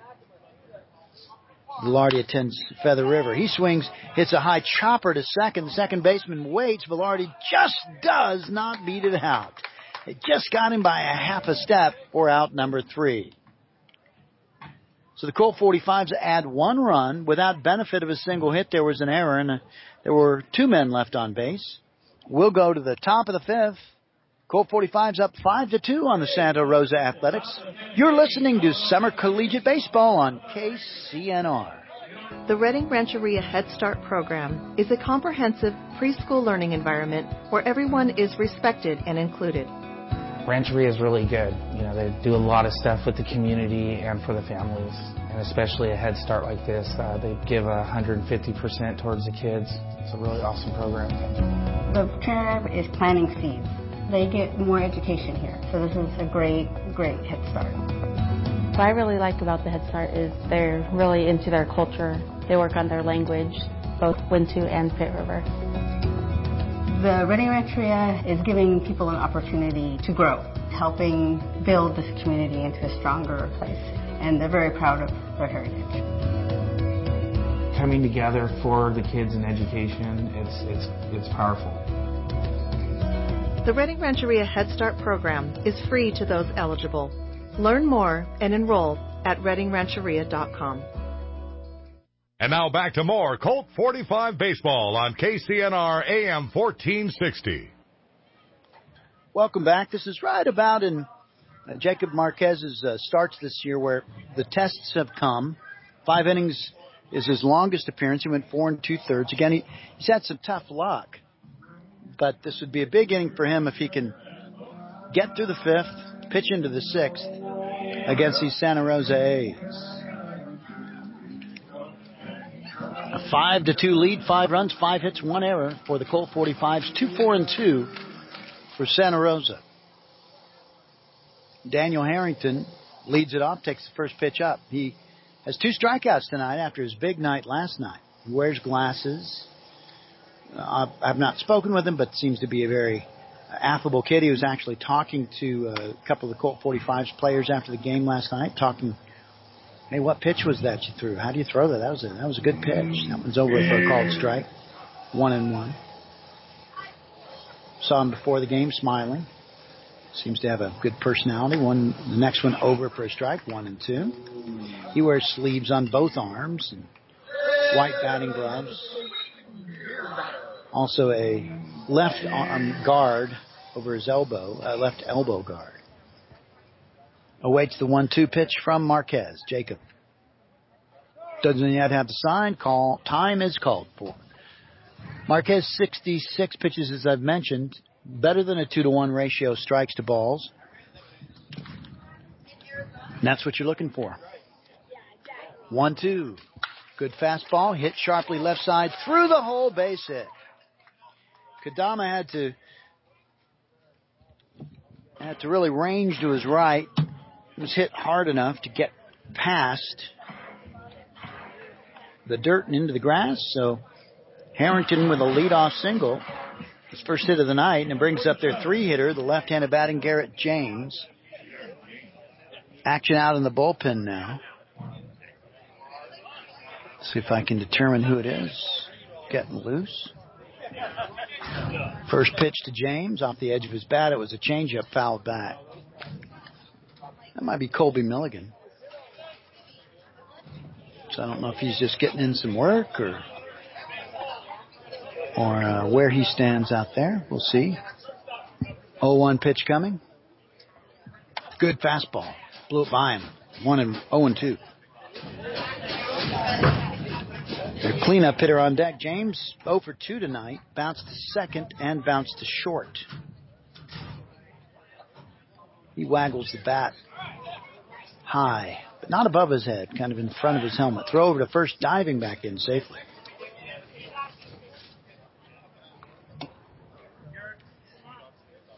Velarde attends Feather River. He swings, hits a high chopper to second. The second baseman waits. Velarde just does not beat it out. It just got him by a half a step for out number three. So the Colt forty-fives add one run without benefit of a single hit. There was an error, and there were two men left on base. We'll go to the top of the fifth. Colt forty-fives up five to two on the Santa Rosa Athletics. You're listening to Summer Collegiate Baseball on K C N R. The Reading Rancheria Head Start program is a comprehensive preschool learning environment where everyone is respected and included. Rancheria is really good. You know, they do a lot of stuff with the community and for the families, and especially a Head Start like this, uh, they give one hundred fifty percent towards the kids. It's a really awesome program. The program is planting seeds. They get more education here, so this is a great, great Head Start. What I really like about the Head Start is they're really into their culture. They work on their language, both Wintu and Pit River. The Reading Rancheria is giving people an opportunity to grow, helping build this community into a stronger place, and they're very proud of their heritage. Coming together for the kids in education, it's, it's, it's powerful. The Reading Rancheria Head Start program is free to those eligible. Learn more and enroll at reading rancheria dot com. And now back to more Colt forty-five baseball on K C N R A M fourteen sixty. Welcome back. This is right about in uh, Jacob Marquez's uh, starts this year where the tests have come. Five innings is his longest appearance. He went four and two-thirds. Again, he, he's had some tough luck. But this would be a big inning for him if he can get through the fifth, pitch into the sixth against these Santa Rosa A's. A five to two lead, five runs, five hits, one error for the Colt forty-fives, two, four, and two for Santa Rosa. Daniel Harrington leads it off, takes the first pitch up. He has two strikeouts tonight after his big night last night. He wears glasses. Uh, I've not spoken with him, but seems to be a very affable kid. He was actually talking to a couple of the Colt forty-fives players after the game last night, talking, hey, what pitch was that you threw? How do you throw that? That was a, that was a good pitch. That one's over for a called strike. One and one. Saw him before the game smiling. Seems to have a good personality. One, the next one over for a strike, one and two. He wears sleeves on both arms and white batting gloves. Also a left arm guard over his elbow, uh, left elbow guard. Awaits the one two pitch from Marquez. Jacob doesn't yet have the sign. Call. Time is called for. Marquez, sixty-six pitches, as I've mentioned. Better than a two to one ratio strikes to balls. And that's what you're looking for. one two. Good fastball. Hit sharply left side through the hole. Base hit. Kadama had to had to really range to his right. It was hit hard enough to get past the dirt and into the grass. So Harrington with a leadoff single, his first hit of the night, and it brings up their three-hitter, the left-handed batting Garrett James. Action out in the bullpen now. See if I can determine who it is. Getting loose. First pitch to James off the edge of his bat. It was a changeup fouled back. That might be Colby Milligan. So I don't know if he's just getting in some work or or uh, where he stands out there. We'll see. oh one pitch coming. Good fastball. Blew it by him. one and oh and two. Their cleanup hitter on deck, James, oh for two tonight. Bounced to second and bounced to short. He waggles the bat high, but not above his head, kind of in front of his helmet. Throw over to first, diving back in safely.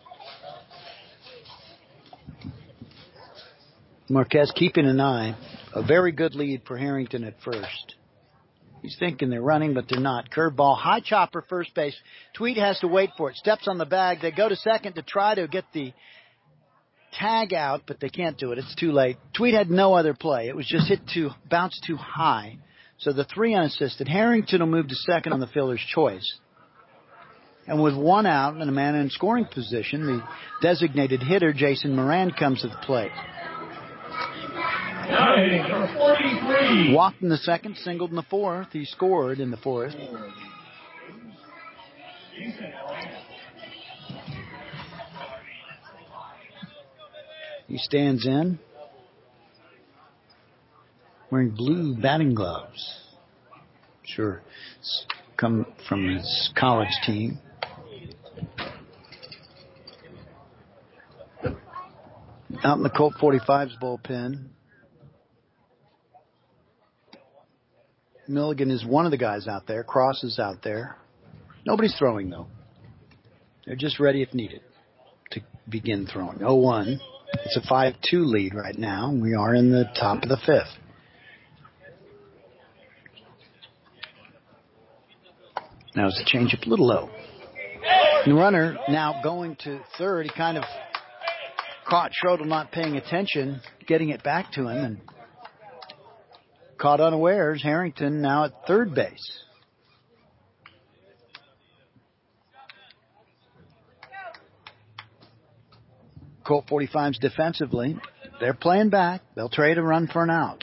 Marquez keeping an eye A very good lead for Harrington at first. He's thinking they're running, but they're not. Curveball, high chopper, first base. Tweed has to wait for it. Steps on the bag. They go to second to try to get the tag out, but they can't do it. It's too late. Tweed had no other play. It was just hit too, bounced too high. So the three unassisted. Harrington will move to second on the fielder's choice. And with one out and a man in scoring position, the designated hitter, Jason Moran, comes to the plate. Now hitting number forty-three. Walked in the second, singled in the fourth. He scored in the fourth. He stands in, wearing blue batting gloves. Sure, it's come from his college team. Out in the Colt forty-five's bullpen. Milligan is one of the guys out there. Cross is out there. Nobody's throwing, though. They're just ready if needed to begin throwing. oh one. It's a five two lead right now. We are in the top of the fifth. Now it's a changeup a little low. And the runner now going to third. He kind of caught Schroeder not paying attention, getting it back to him, and caught unawares. Harrington now at third base. Colt forty-fives defensively. They're playing back. They'll trade a run for an out.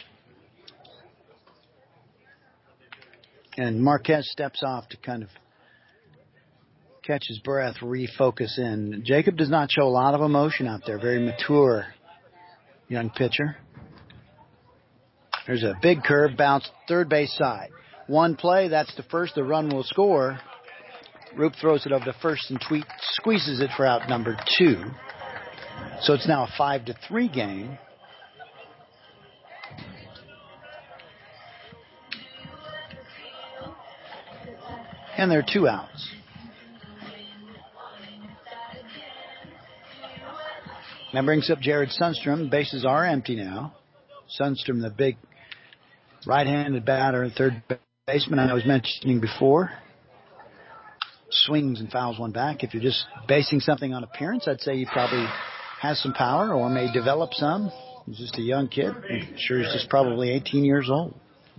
And Marquez steps off to kind of catch his breath, refocus in. Jacob does not show a lot of emotion out there. Very mature young pitcher. There's a big curve, bounce third base side. One play, that's the first. The run will score. Roop throws it over to first, and Tweet squeezes it for out number two. So it's now a five to three game. And there are two outs. That brings up Jared Sundstrom. Bases are empty now. Sundstrom, the big right-handed batter, third baseman I was mentioning before, swings and fouls one back. If you're just basing something on appearance, I'd say he probably has some power or may develop some. He's just a young kid. I'm sure he's just probably eighteen years old.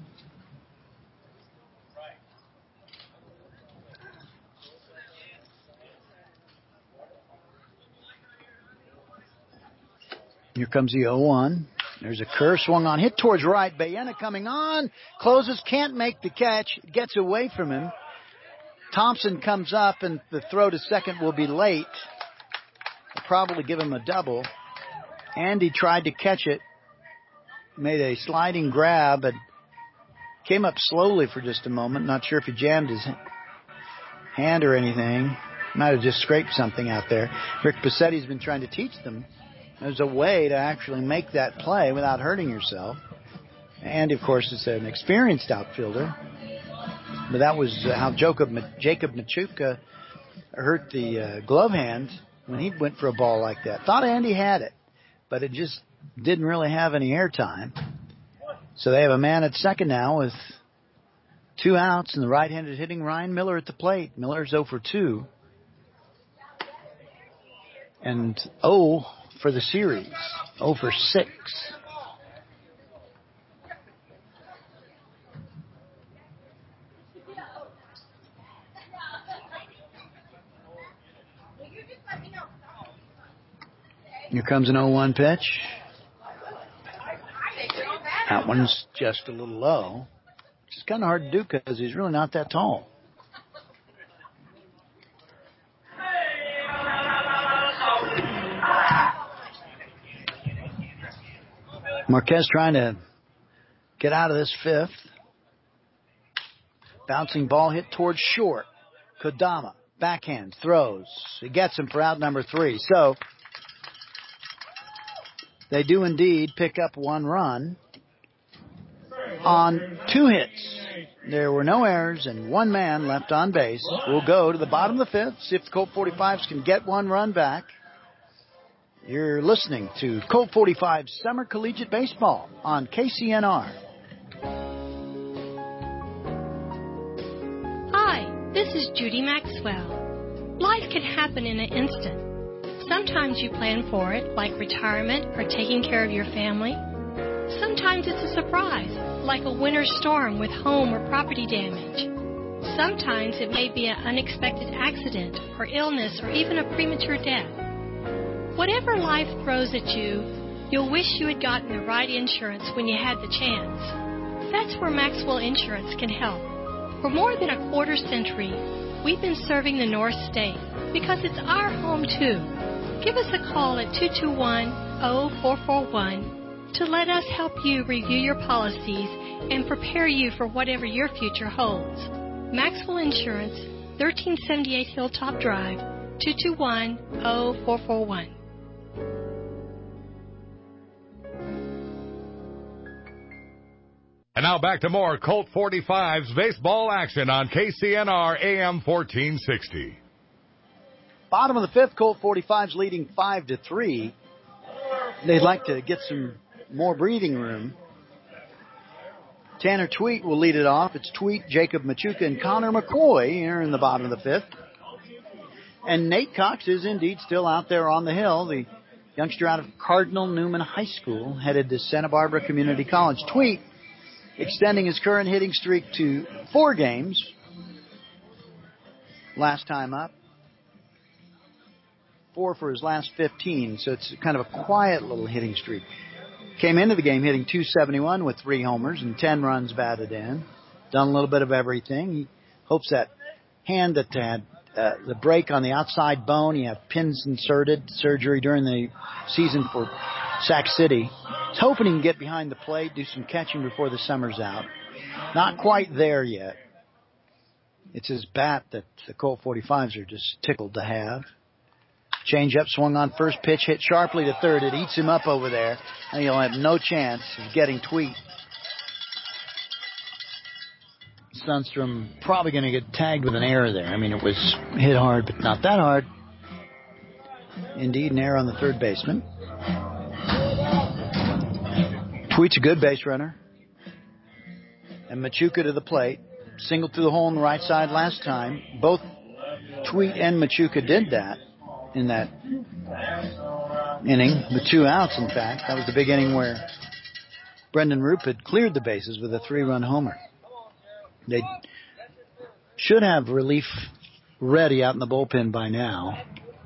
Here comes the oh one. There's a curve swung on, hit towards right. Bayena coming on, closes, can't make the catch, gets away from him. Thompson comes up, and the throw to second will be late. They'll probably give him a double. Andy tried to catch it, made a sliding grab, and came up slowly for just a moment. Not sure if he jammed his hand or anything. Might have just scraped something out there. Rick Passetti's been trying to teach them there's a way to actually make that play without hurting yourself. And, of course, is an experienced outfielder. But that was how Jacob, Jacob Machuca hurt the uh, glove hand when he went for a ball like that. Thought Andy had it, but it just didn't really have any airtime. So they have a man at second now with two outs and the right-handed hitting Ryan Miller at the plate. Miller's oh for two. And oh for the series, oh for six. Here comes an oh one pitch. That one's just a little low. It's kind of hard to do because he's really not that tall. Marquez trying to get out of this fifth. Bouncing ball hit towards short. Kodama, backhand, throws. He gets him for out number three. So they do indeed pick up one run on two hits. There were no errors and one man left on base. We'll go to the bottom of the fifth, see if the Colt forty-fives can get one run back. You're listening to Colt forty-five Summer Collegiate Baseball on K C N R. Hi, this is Judy Maxwell. Life can happen in an instant. Sometimes you plan for it, like retirement or taking care of your family. Sometimes it's a surprise, like a winter storm with home or property damage. Sometimes it may be an unexpected accident or illness or even a premature death. Whatever life throws at you, you'll wish you had gotten the right insurance when you had the chance. That's where Maxwell Insurance can help. For more than a quarter century, we've been serving the North State because it's our home too. Give us a call at two two one, zero four four one to let us help you review your policies and prepare you for whatever your future holds. Maxwell Insurance, thirteen seventy-eight Hilltop Drive, two two one, zero four four one. And now back to more Colt forty-five's baseball action on K C N R A M fourteen sixty. Bottom of the fifth, Colt forty-five's leading five to three. They'd like to get some more breathing room. Tanner Tweet will lead it off. It's Tweet, Jacob Machuca, and Connor McCoy here in the bottom of the fifth. And Nate Cox is indeed still out there on the hill. The youngster out of Cardinal Newman High School headed to Santa Barbara Community College. Tweet extending his current hitting streak to four games. Last time up. Four for his last fifteen, so it's kind of a quiet little hitting streak. Came into the game hitting two seventy-one with three homers and ten runs batted in. Done a little bit of everything. He hopes that hand that had uh, the break on the outside bone, he had pins inserted, surgery during the season for Sac City. He's hoping he can get behind the plate, do some catching before the summer's out. Not quite there yet. It's his bat that the Colt forty-fives are just tickled to have. Change up, swung on first pitch, hit sharply to third. It eats him up over there, and he'll have no chance of getting Tweet. Sundstrom probably going to get tagged with an error there. I mean, it was hit hard, but not that hard. Indeed, an error on the third baseman. Tweet's a good base runner. And Machuca to the plate. Singled through the hole on the right side last time. Both Tweet and Machuca did that in that inning. The two outs, in fact. That was the big inning where Brendan Roop had cleared the bases with a three-run homer. They should have relief ready out in the bullpen by now.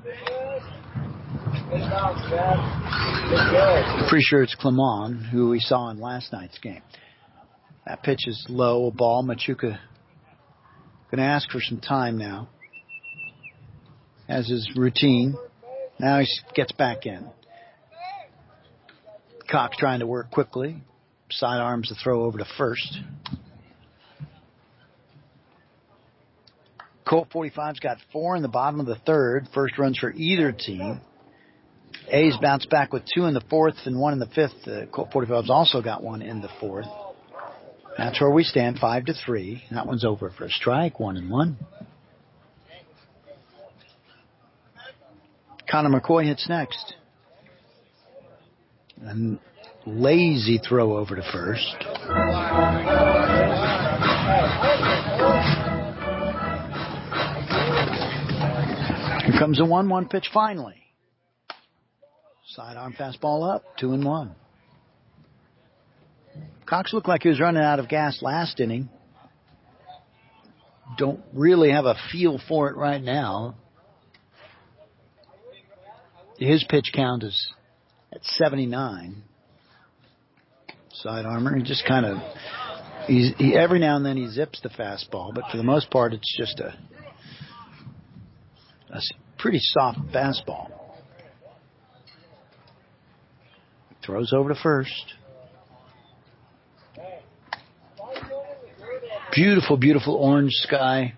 Pretty sure it's Clemon, who we saw in last night's game. That pitch is low, a ball. Machuca going to ask for some time now, as his routine. Now he gets back in. Cox trying to work quickly. Sidearms the throw over to first. Colt forty-five's got four in the bottom of the third. First runs for either team. A's bounced back with two in the fourth and one in the fifth. The Colt forty-five's also got one in the fourth. That's where we stand, five to three. That one's over for a strike, one and one. Connor McCoy hits next. And lazy throw over to first. Here comes a one one pitch finally. Sidearm fastball up, two and one. Cox looked like he was running out of gas last inning. Don't really have a feel for it right now. His pitch count is at seventy-nine. Sidearmer, he just kind of, he's, he, every now and then he zips the fastball, but for the most part it's just a, a pretty soft fastball. Throws over to first. Beautiful, beautiful orange sky.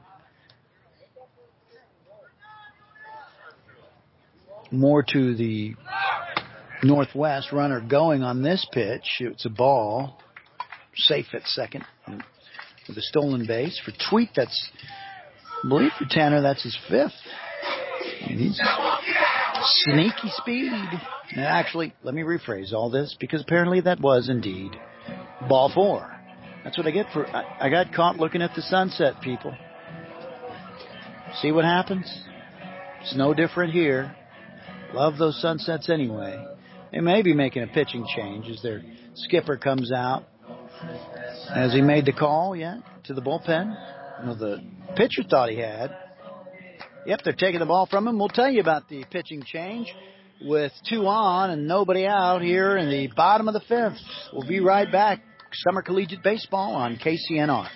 More to the northwest. Runner going on this pitch. It's a ball. Safe at second. With a stolen base. For Tweet, that's, I believe for Tanner, that's his fifth. And he's Sneaky speed. Actually, let me rephrase all this because apparently that was indeed ball four. That's what I get for, I, I got caught looking at the sunset, people. See what happens? It's no different here. Love those sunsets anyway. They may be making a pitching change as their skipper comes out. Has he made the call yet to the bullpen? Well, the pitcher thought he had. Yep, they're taking the ball from him. We'll tell you about the pitching change with two on and nobody out here in the bottom of the fifth. We'll be right back. Summer Collegiate Baseball on K C N R.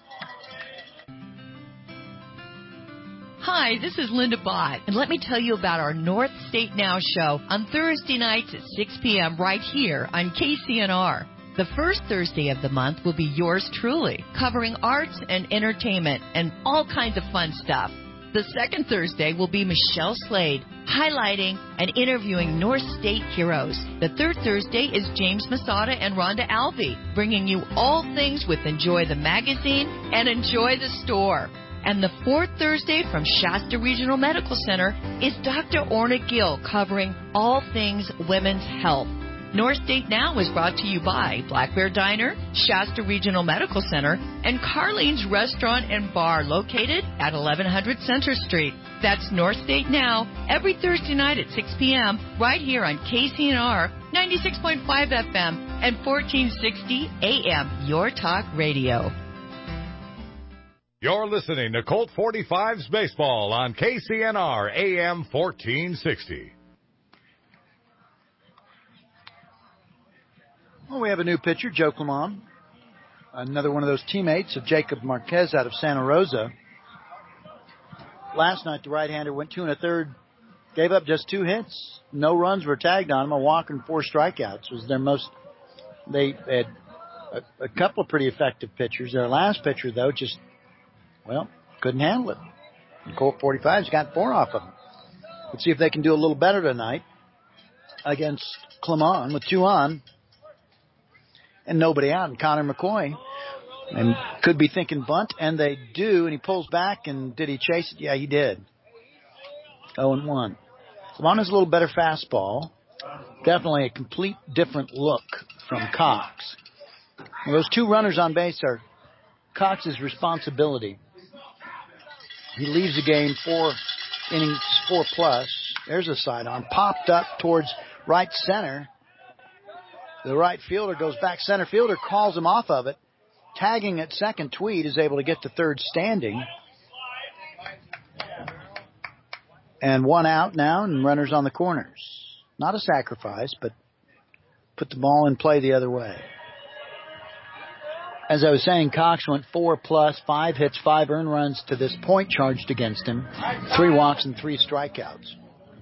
Hi, this is Linda Bott, and let me tell you about our North State Now show on Thursday nights at six p.m. right here on K C N R. The first Thursday of the month will be yours truly, covering arts and entertainment and all kinds of fun stuff. The second Thursday will be Michelle Slade, highlighting and interviewing North State heroes. The third Thursday is James Masada and Rhonda Alvey, bringing you all things with Enjoy the Magazine and Enjoy the Store. And the fourth Thursday from Shasta Regional Medical Center is Doctor Orna Gill, covering all things women's health. North State Now is brought to you by Black Bear Diner, Shasta Regional Medical Center, and Carlene's Restaurant and Bar located at eleven hundred Center Street. That's North State Now every Thursday night at six p.m. right here on K C N R ninety-six point five F M and fourteen sixty A M, Your Talk Radio. You're listening to Colt forty-five's Baseball on K C N R A M fourteen sixty. Well, we have a new pitcher, Joe Clemon. Another one of those teammates of Jacob Marquez out of Santa Rosa. Last night, the right-hander went two and a third, gave up just two hits. No runs were tagged on him. A walk and four strikeouts was their most. They had a, a couple of pretty effective pitchers. Their last pitcher, though, just, well, couldn't handle it. And Colt forty-five's got four off of him. Let's see if they can do a little better tonight against Clemon with two on. And nobody out, and Connor McCoy, and could be thinking bunt, and they do, and he pulls back, and did he chase it? Yeah, he did. oh and one. Clemon has a little better fastball. Definitely a complete different look from Cox. Well, those two runners on base are Cox's responsibility. He leaves the game four innings, four plus. There's a sidearm, popped up towards right center. The right fielder goes back. Center fielder calls him off of it. Tagging at second, Tweed is able to get to third standing. And one out now and runners on the corners. Not a sacrifice, but put the ball in play the other way. As I was saying, Cox went four plus, five hits, five earned runs to this point charged against him. Three walks and three strikeouts.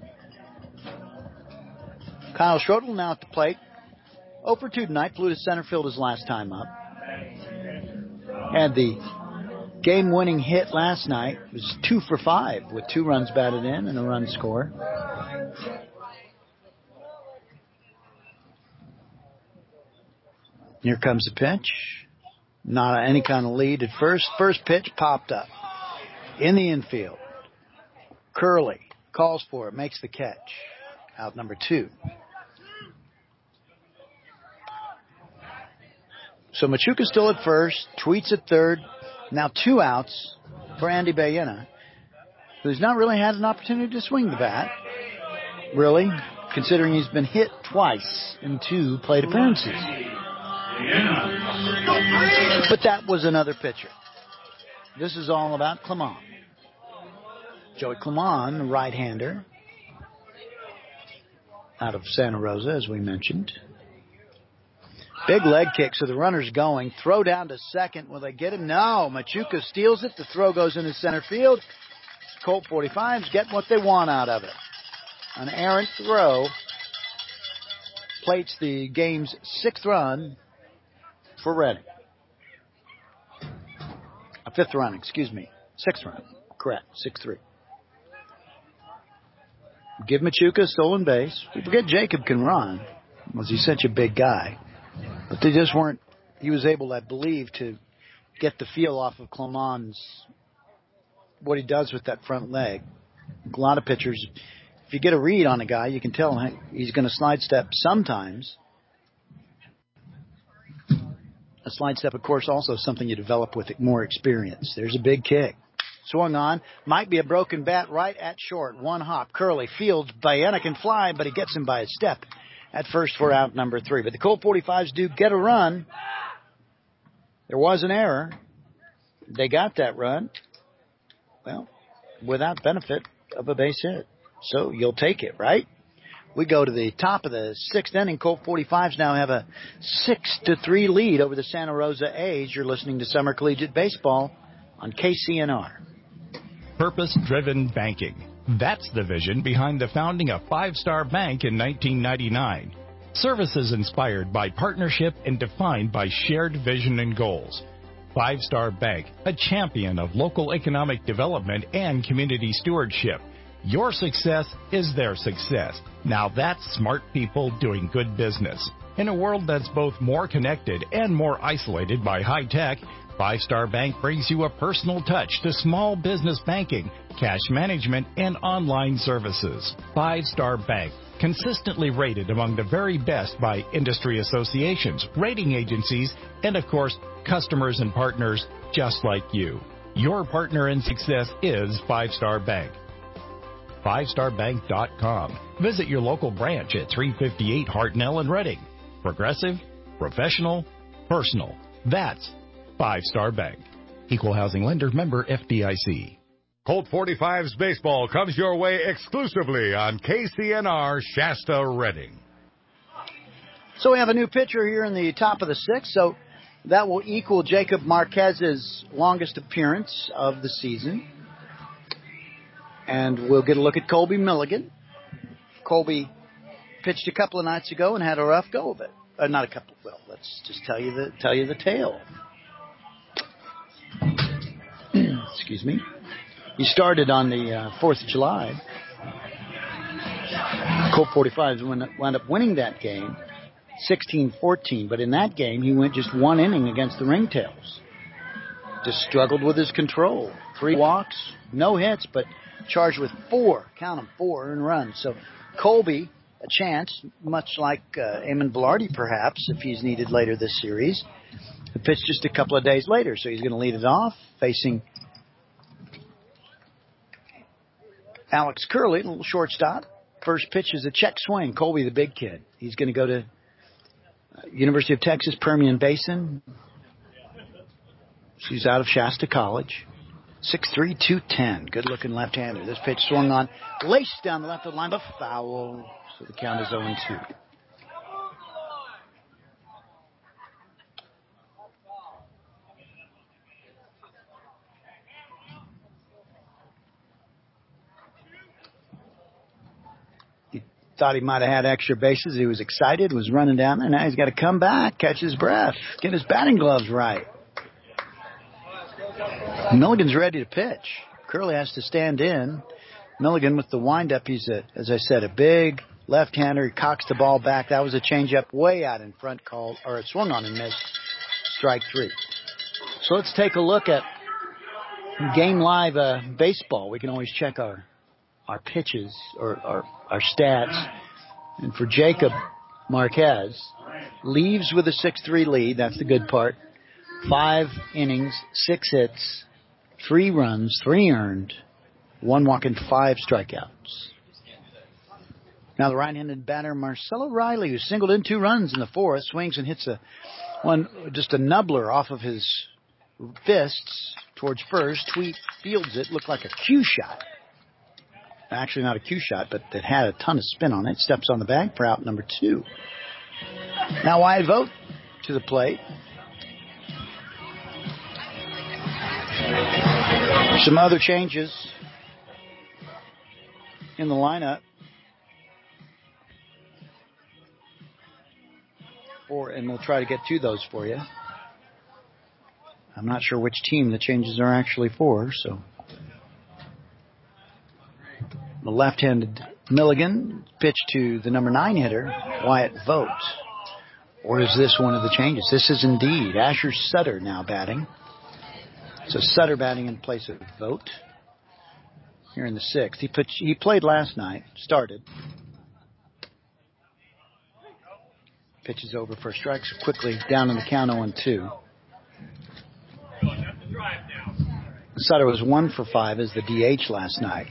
Kyle Schroedel now at the plate. oh for two tonight, flew to center field his last time up. Had the game-winning hit last night. It was two for five with two runs batted in and a run scored. Here comes the pitch. Not any kind of lead at first. First pitch popped up in the infield. Curley calls for it, makes the catch. Out number two. So Machuca still at first, Tweets at third. Now two outs for Andy Bayena, who's not really had an opportunity to swing the bat, really, considering he's been hit twice in two plate appearances. But that was another pitcher. This is all about Clemon. Joey Clemon, the right-hander, out of Santa Rosa, as we mentioned. Big leg kick, so the runner's going. Throw down to second. Will they get him? No. Machuca steals it. The throw goes into center field. Colt forty-five's getting what they want out of it. An errant throw plates the game's sixth run for Reading. A fifth run, excuse me. Sixth run. Correct. six three. Give Machuca a stolen base. We forget Jacob can run. Was he such a big guy? But they just weren't, he was able, I believe, to get the feel off of Clemon's, what he does with that front leg. A lot of pitchers if you get a read on a guy, you can tell he's going to slide step sometimes. A slide step, of course, also something you develop with more experience. There's a big kick. Swung on. Might be a broken bat right at short. One hop. Curley fields. Baena can fly, but he gets him by a step at first for out number three. But the Colt forty-fives do get a run. There was an error. They got that run. Well, without benefit of a base hit. So you'll take it, right? We go to the top of the sixth inning. Colt forty-fives now have a six to three lead over the Santa Rosa A's. You're listening to Summer Collegiate Baseball on K C N R. Purpose-driven banking. That's the vision behind the founding of Five Star Bank in nineteen ninety-nine. Services inspired by partnership and defined by shared vision and goals. Five Star Bank, a champion of local economic development and community stewardship. Your success is their success. Now that's smart people doing good business. In a world that's both more connected and more isolated by high tech, Five Star Bank brings you a personal touch to small business banking, cash management, and online services. Five Star Bank, consistently rated among the very best by industry associations, rating agencies, and of course, customers and partners just like you. Your partner in success is Five Star Bank. five star bank dot com. Visit your local branch at three fifty-eight Hartnell in Reading. Progressive, professional, personal. That's Five Star Bank. Equal housing lender, member F D I C. Colt forty-fives baseball comes your way exclusively on K C N R Shasta Reading. So we have a new pitcher here in the top of the sixth, so that will equal Jacob Marquez's longest appearance of the season. And we'll get a look at Colby Milligan. Colby pitched a couple of nights ago and had a rough go of it. Uh, not a couple. Well, let's just tell you the tell you the tale. Excuse me. He started on the uh, fourth of July. Colt forty-fives wound up winning that game, sixteen fourteen. But in that game, he went just one inning against the Ringtails. Just struggled with his control. Three walks, no hits, but charged with four, count them, four earned runs. So Colby, a chance, much like uh, Eamon Velarde perhaps, if he's needed later this series. The pitch just a couple of days later, so he's going to lead it off, facing Alex Curley, a little shortstop. First pitch is a check swing. Colby, the big kid. He's going to go to uh, University of Texas Permian Basin. She's out of Shasta College. six three, two ten. Good-looking left-hander. This pitch swung on, laced down the left of the line, but foul. So the count is oh and two. He thought he might have had extra bases. He was excited, was running down there. Now he's got to come back, catch his breath, get his batting gloves right. Milligan's ready to pitch. Curley has to stand in. Milligan with the windup. He's, a, as I said, a big left-hander. He cocks the ball back. That was a changeup way out in front called, or it swung on and missed. Strike three. So let's take a look at Game Live uh, baseball. We can always check our our pitches or our, our stats. And for Jacob Marquez, leaves with a six three lead. That's the good part. Five innings, six hits, three runs, three earned, one walk and five strikeouts. Now the right-handed batter Marcelo Riley, who singled in two runs in the fourth, swings and hits a one just a nubbler off of his fists towards first. Tweet fields it, looked like a cue shot. Actually not a cue shot, but it had a ton of spin on it. Steps on the bag for out number two. Now Wyatt Vogt to the plate. Some other changes in the lineup for, and we'll try to get to those for you. I'm not sure which team the changes are actually for, so. The left-handed Milligan pitch to the number nine hitter, Wyatt Vogt. Or is this one of the changes? This is indeed Asher Sutter now batting. So Sutter batting in place of Vogt. here in the sixth. He pitched, he played last night, started. Pitches over for a strike, so quickly down on the count oh and two. Sutter was one for five as the D H last night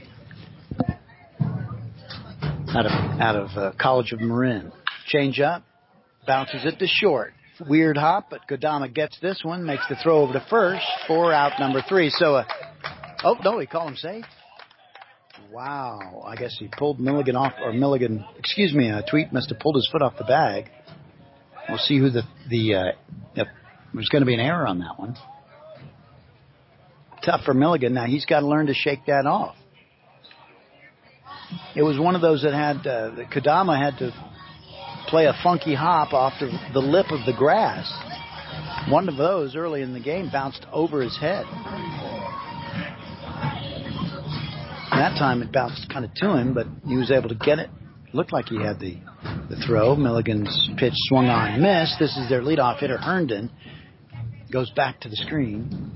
out of out of uh, College of Marin. Change up, bounces it to short. Weird hop, but Kodama gets this one, makes the throw over to first for out number three. So, uh, oh no, he called him safe. Wow, I guess he pulled Milligan off, or Milligan, excuse me, uh, Tweet must have pulled his foot off the bag. We'll see who the the uh, yep, there's going to be an error on that one. Tough for Milligan. Now he's got to learn to shake that off. It was one of those that had uh, the Kodama had to play a funky hop off the, the lip of the grass. One of those early in the game bounced over his head. That time it bounced kind of to him, but he was able to get it. Looked like he had the, the throw. Milligan's pitch swung on, missed. This is their leadoff hitter, Herndon. Goes back to the screen.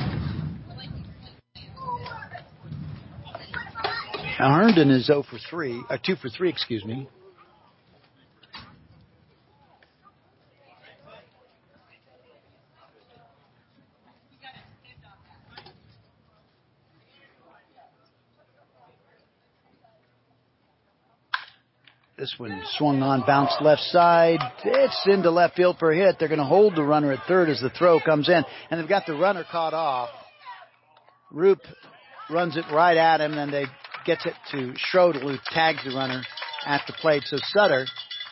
Now Herndon is oh for three, or two for three, excuse me. This one swung on, bounced left side. It's into left field for a hit. They're going to hold the runner at third as the throw comes in. And they've got the runner caught off. Roop runs it right at him, and they gets it to Schrodel, who tags the runner at the plate. So Sutter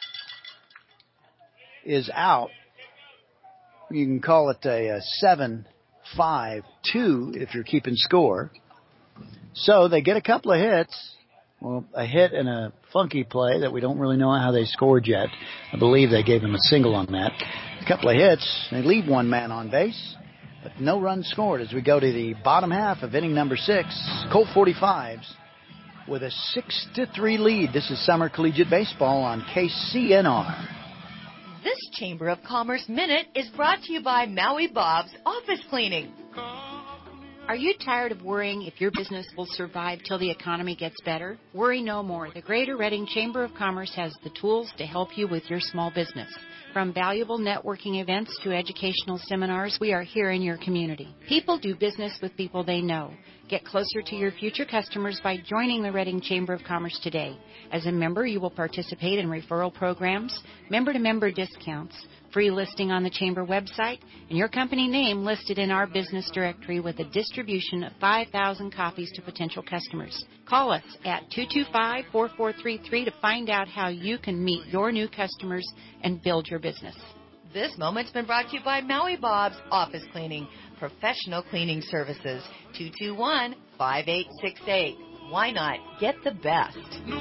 is out. You can call it a, a seven five two if you're keeping score. So they get a couple of hits. Well, a hit and a funky play that we don't really know how they scored yet. I believe they gave him a single on that. A couple of hits. They leave one man on base, but no runs scored as we go to the bottom half of inning number six. Colt forty-fives with a six to three lead. This is Summer Collegiate Baseball on K C N R. This Chamber of Commerce Minute is brought to you by Maui Bob's Office Cleaning. Are you tired of worrying if your business will survive till the economy gets better? Worry no more. The Greater Reading Chamber of Commerce has the tools to help you with your small business. From valuable networking events to educational seminars, we are here in your community. People do business with people they know. Get closer to your future customers by joining the Reading Chamber of Commerce today. As a member, you will participate in referral programs, member-to-member discounts, free listing on the Chamber website, and your company name listed in our business directory with a distribution of five thousand copies to potential customers. Call us at two two five, four four three three to find out how you can meet your new customers and build your business. This moment's been brought to you by Maui Bob's Office Cleaning, professional cleaning services, two two one, five eight six eight. Why not get the best?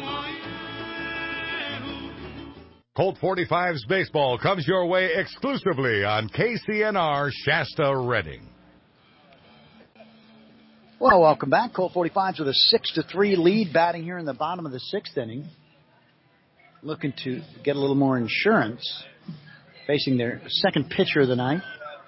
Colt forty-fives baseball comes your way exclusively on K C N R Shasta Reading. Well, welcome back. Colt forty-fives with a six to three lead, batting here in the bottom of the sixth inning. Looking to get a little more insurance. Facing their second pitcher of the night,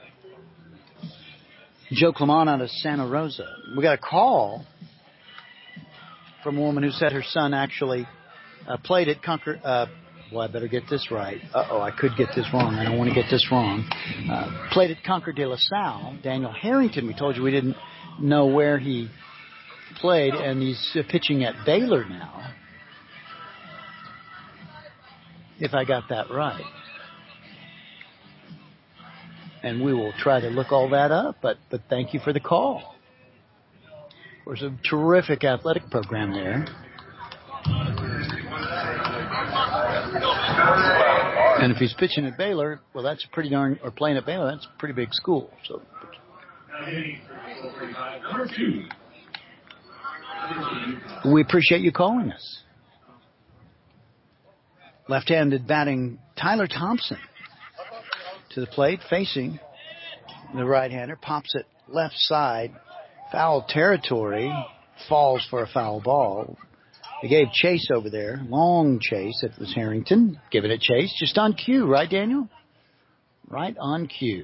Joe Clement out of Santa Rosa. We got a call from a woman who said her son actually uh, played at Concord. Uh, well, I better get this right. Uh-oh, I could get this wrong. I don't want to get this wrong. Uh, played at Concord de La Salle. Daniel Harrington, we told you we didn't know where he played, and he's uh, pitching at Baylor now, if I got that right. And we will try to look all that up, but but thank you for the call. There's a terrific athletic program there. And if he's pitching at Baylor, well, that's a pretty darn, or playing at Baylor, that's a pretty big school. So, Number two. we appreciate you calling us. Left-handed batting Tyler Thompson to the plate, facing the right-hander, pops it left side, foul territory, falls for a foul ball. They gave chase over there, long chase. It was Harrington giving it chase, just on cue, right, Daniel? Right on cue.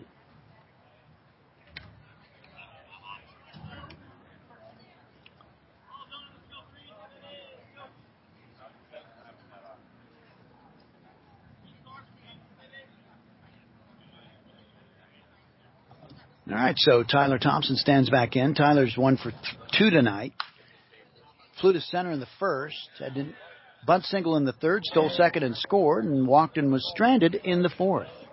All right, so Tyler Thompson stands back in. Tyler's one for th- two tonight. Flew to center in the first. Had bunt single in the third, stole second and scored, and walked and was stranded in the fourth.